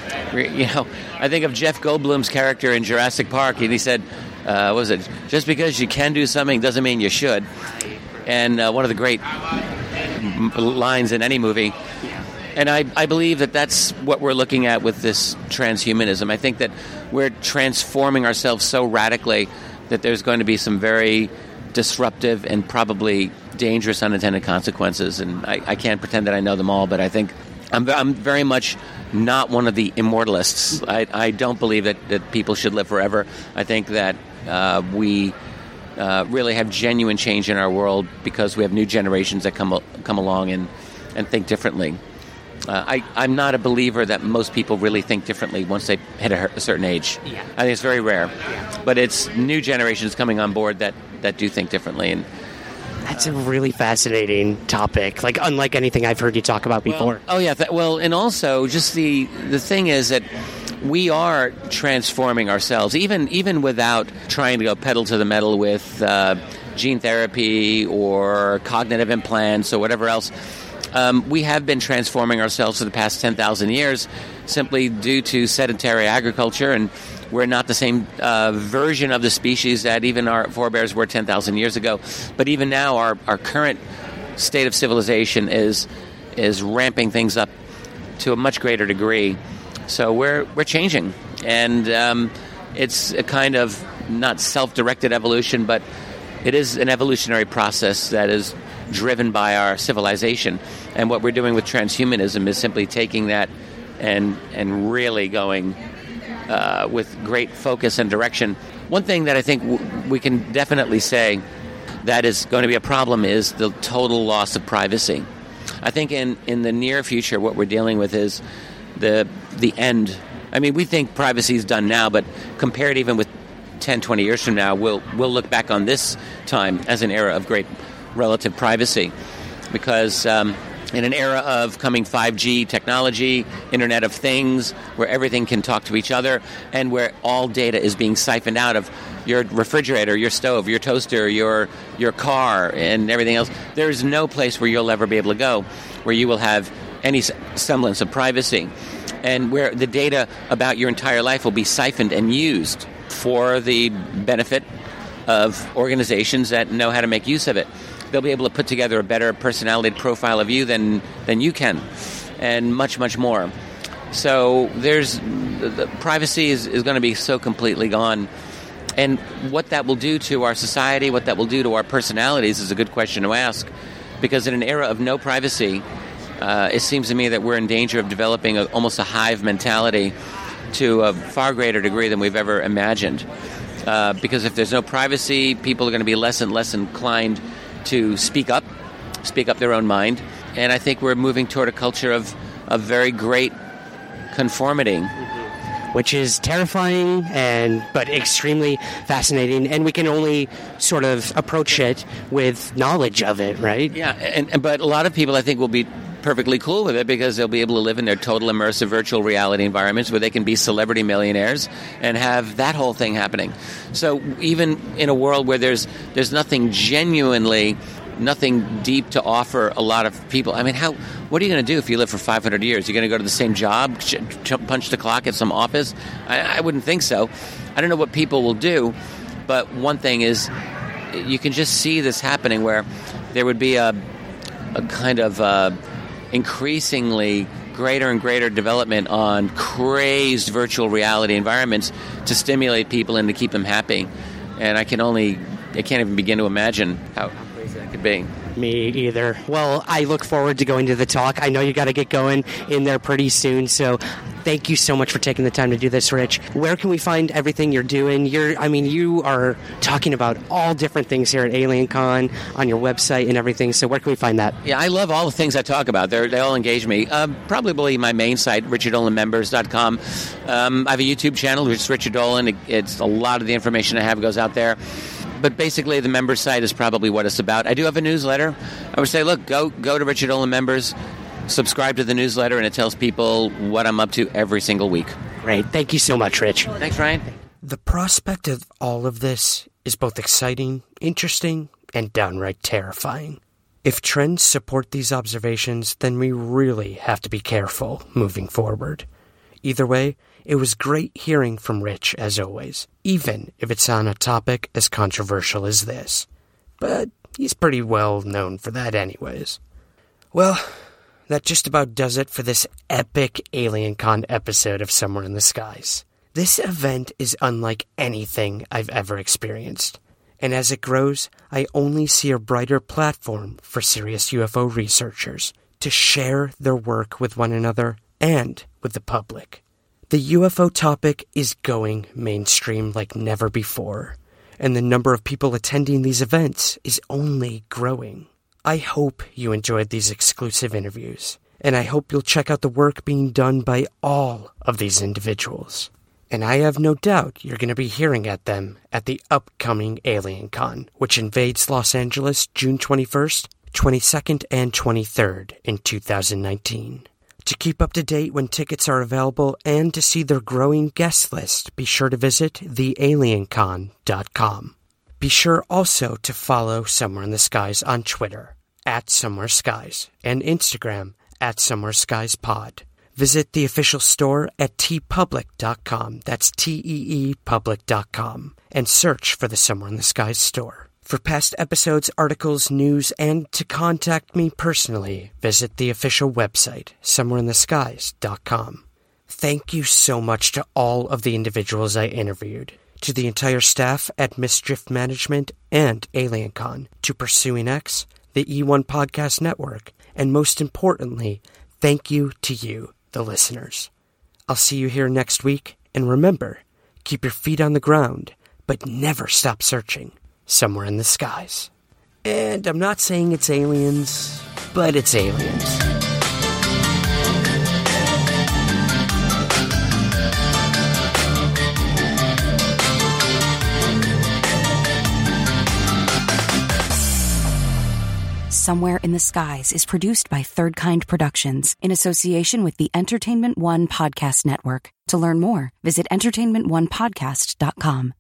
I think of Jeff Goldblum's character in Jurassic Park, and he said, what was it? Just because you can do something doesn't mean you should. And one of the great lines in any movie. And I believe that that's what we're looking at with this transhumanism. I think that we're transforming ourselves so radically that there's going to be some very disruptive and probably dangerous unintended consequences. And I can't pretend that I know them all, but I think I'm very much not one of the immortalists. I don't believe that people should live forever. I think that we really have genuine change in our world because we have new generations that come along and think differently. I'm not a believer that most people really think differently once they hit a certain age. Yeah. I think it's very rare. Yeah. But it's new generations coming on board that do think differently. And that's a really fascinating topic, like unlike anything I've heard you talk about before. And also just the thing is that we are transforming ourselves, even without trying to go pedal to the metal with gene therapy or cognitive implants or whatever else. We have been transforming ourselves for the past 10,000 years simply due to sedentary agriculture, and we're not the same version of the species that even our forebears were 10,000 years ago. But even now, our current state of civilization is ramping things up to a much greater degree. So we're changing, and it's a kind of not self-directed evolution, but it is an evolutionary process that is driven by our civilization. And what we're doing with transhumanism is simply taking that and really going with great focus and direction. One thing that I think we can definitely say that is going to be a problem is the total loss of privacy. I think in the near future what we're dealing with is the end. I mean, we think privacy is done now, but compared even with 10, 20 years from now, we'll look back on this time as an era of great relative privacy, because in an era of coming 5G technology, Internet of Things, where everything can talk to each other, and where all data is being siphoned out of your refrigerator, your stove, your toaster, your car, and everything else, there's no place where you'll ever be able to go where you will have any semblance of privacy, and where the data about your entire life will be siphoned and used for the benefit of organizations that know how to make use of it. They'll be able to put together a better personality profile of you than you can, and much, much more. So the privacy is going to be so completely gone. And what that will do to our society, what that will do to our personalities is a good question to ask. Because in an era of no privacy, it seems to me that we're in danger of developing almost a hive mentality to a far greater degree than we've ever imagined. Because if there's no privacy, people are going to be less and less inclined to speak up their own mind. And I think we're moving toward a culture of very great conformity. Which is terrifying but extremely fascinating, and we can only sort of approach it with knowledge of it, right? Yeah, but a lot of people I think will be perfectly cool with it because they'll be able to live in their total immersive virtual reality environments where they can be celebrity millionaires and have that whole thing happening. So even in a world where there's nothing deep to offer a lot of people. I mean, what are you going to do if you live for 500 years? You're going to go to the same job, punch the clock at some office? I wouldn't think so. I don't know what people will do, but one thing is you can just see this happening where there would be a kind of increasingly greater and greater development on crazed virtual reality environments to stimulate people and to keep them happy. And I can't even begin to imagine how crazy that could be. Me either. Well, I look forward to going to the talk. I know you got to get going in there pretty soon, so thank you so much for taking the time to do this, Rich. Where can we find everything you're doing? You are talking about all different things here at AlienCon on your website and everything, so where can we find that? Yeah, I love all the things I talk about. They all engage me. Probably my main site, richarddolanmembers.com. I have a YouTube channel, which is Richard Dolan. It's a lot of the information I have goes out there. But basically, the member site is probably what it's about. I do have a newsletter. I would say, look, go to Richard Dolan Members, subscribe to the newsletter, and it tells people what I'm up to every single week. Great. Thank you so much, Rich. Thanks, Ryan. The prospect of all of this is both exciting, interesting, and downright terrifying. If trends support these observations, then we really have to be careful moving forward. Either way, it was great hearing from Rich, as always, even if it's on a topic as controversial as this. But he's pretty well known for that anyways. Well, that just about does it for this epic AlienCon episode of Somewhere in the Skies. This event is unlike anything I've ever experienced. And as it grows, I only see a brighter platform for serious UFO researchers to share their work with one another and with the public. The UFO topic is going mainstream like never before, and the number of people attending these events is only growing. I hope you enjoyed these exclusive interviews, and I hope you'll check out the work being done by all of these individuals. And I have no doubt you're going to be hearing at them at the upcoming AlienCon, which invades Los Angeles June 21st, 22nd, and 23rd in 2019. To keep up to date when tickets are available and to see their growing guest list, be sure to visit thealiencon.com. Be sure also to follow Somewhere in the Skies on Twitter, @SomewhereSkies, and Instagram, @SomewhereSkiesPod. Visit the official store at teepublic.com, that's teepublic.com, and search for the Somewhere in the Skies store. For past episodes, articles, news, and to contact me personally, visit the official website, somewhereintheskies.com. Thank you so much to all of the individuals I interviewed, to the entire staff at Mischief Management and AlienCon, to Pursuing X, the E1 Podcast Network, and most importantly, thank you to you, the listeners. I'll see you here next week, and remember, keep your feet on the ground, but never stop searching somewhere in the skies. And I'm not saying it's aliens, but it's aliens. Somewhere in the Skies is produced by Third Kind Productions in association with the Entertainment One Podcast Network. To learn more, visit entertainmentonepodcast.com.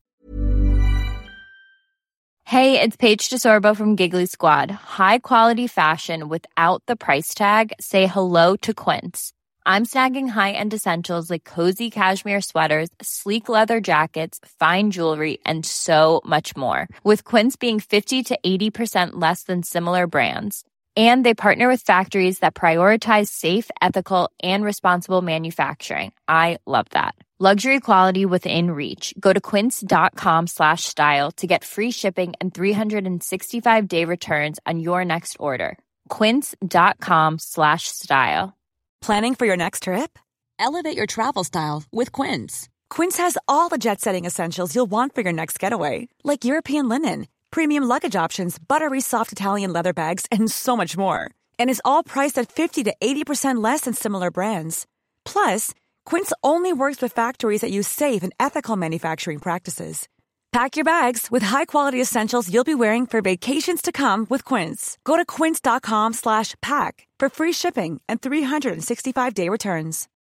Hey, it's Paige DeSorbo from Giggly Squad. High quality fashion without the price tag. Say hello to Quince. I'm snagging high-end essentials like cozy cashmere sweaters, sleek leather jackets, fine jewelry, and so much more. With Quince being 50 to 80% less than similar brands. And they partner with factories that prioritize safe, ethical, and responsible manufacturing. I love that. Luxury quality within reach. Go to quince.com/style to get free shipping and 365-day returns on your next order. Quince.com/style. Planning for your next trip? Elevate your travel style with Quince. Quince has all the jet-setting essentials you'll want for your next getaway, like European linen, premium luggage options, buttery soft Italian leather bags, and so much more. And is all priced at 50 to 80% less than similar brands. Plus, Quince only works with factories that use safe and ethical manufacturing practices. Pack your bags with high-quality essentials you'll be wearing for vacations to come with Quince. Go to quince.com/pack for free shipping and 365-day returns.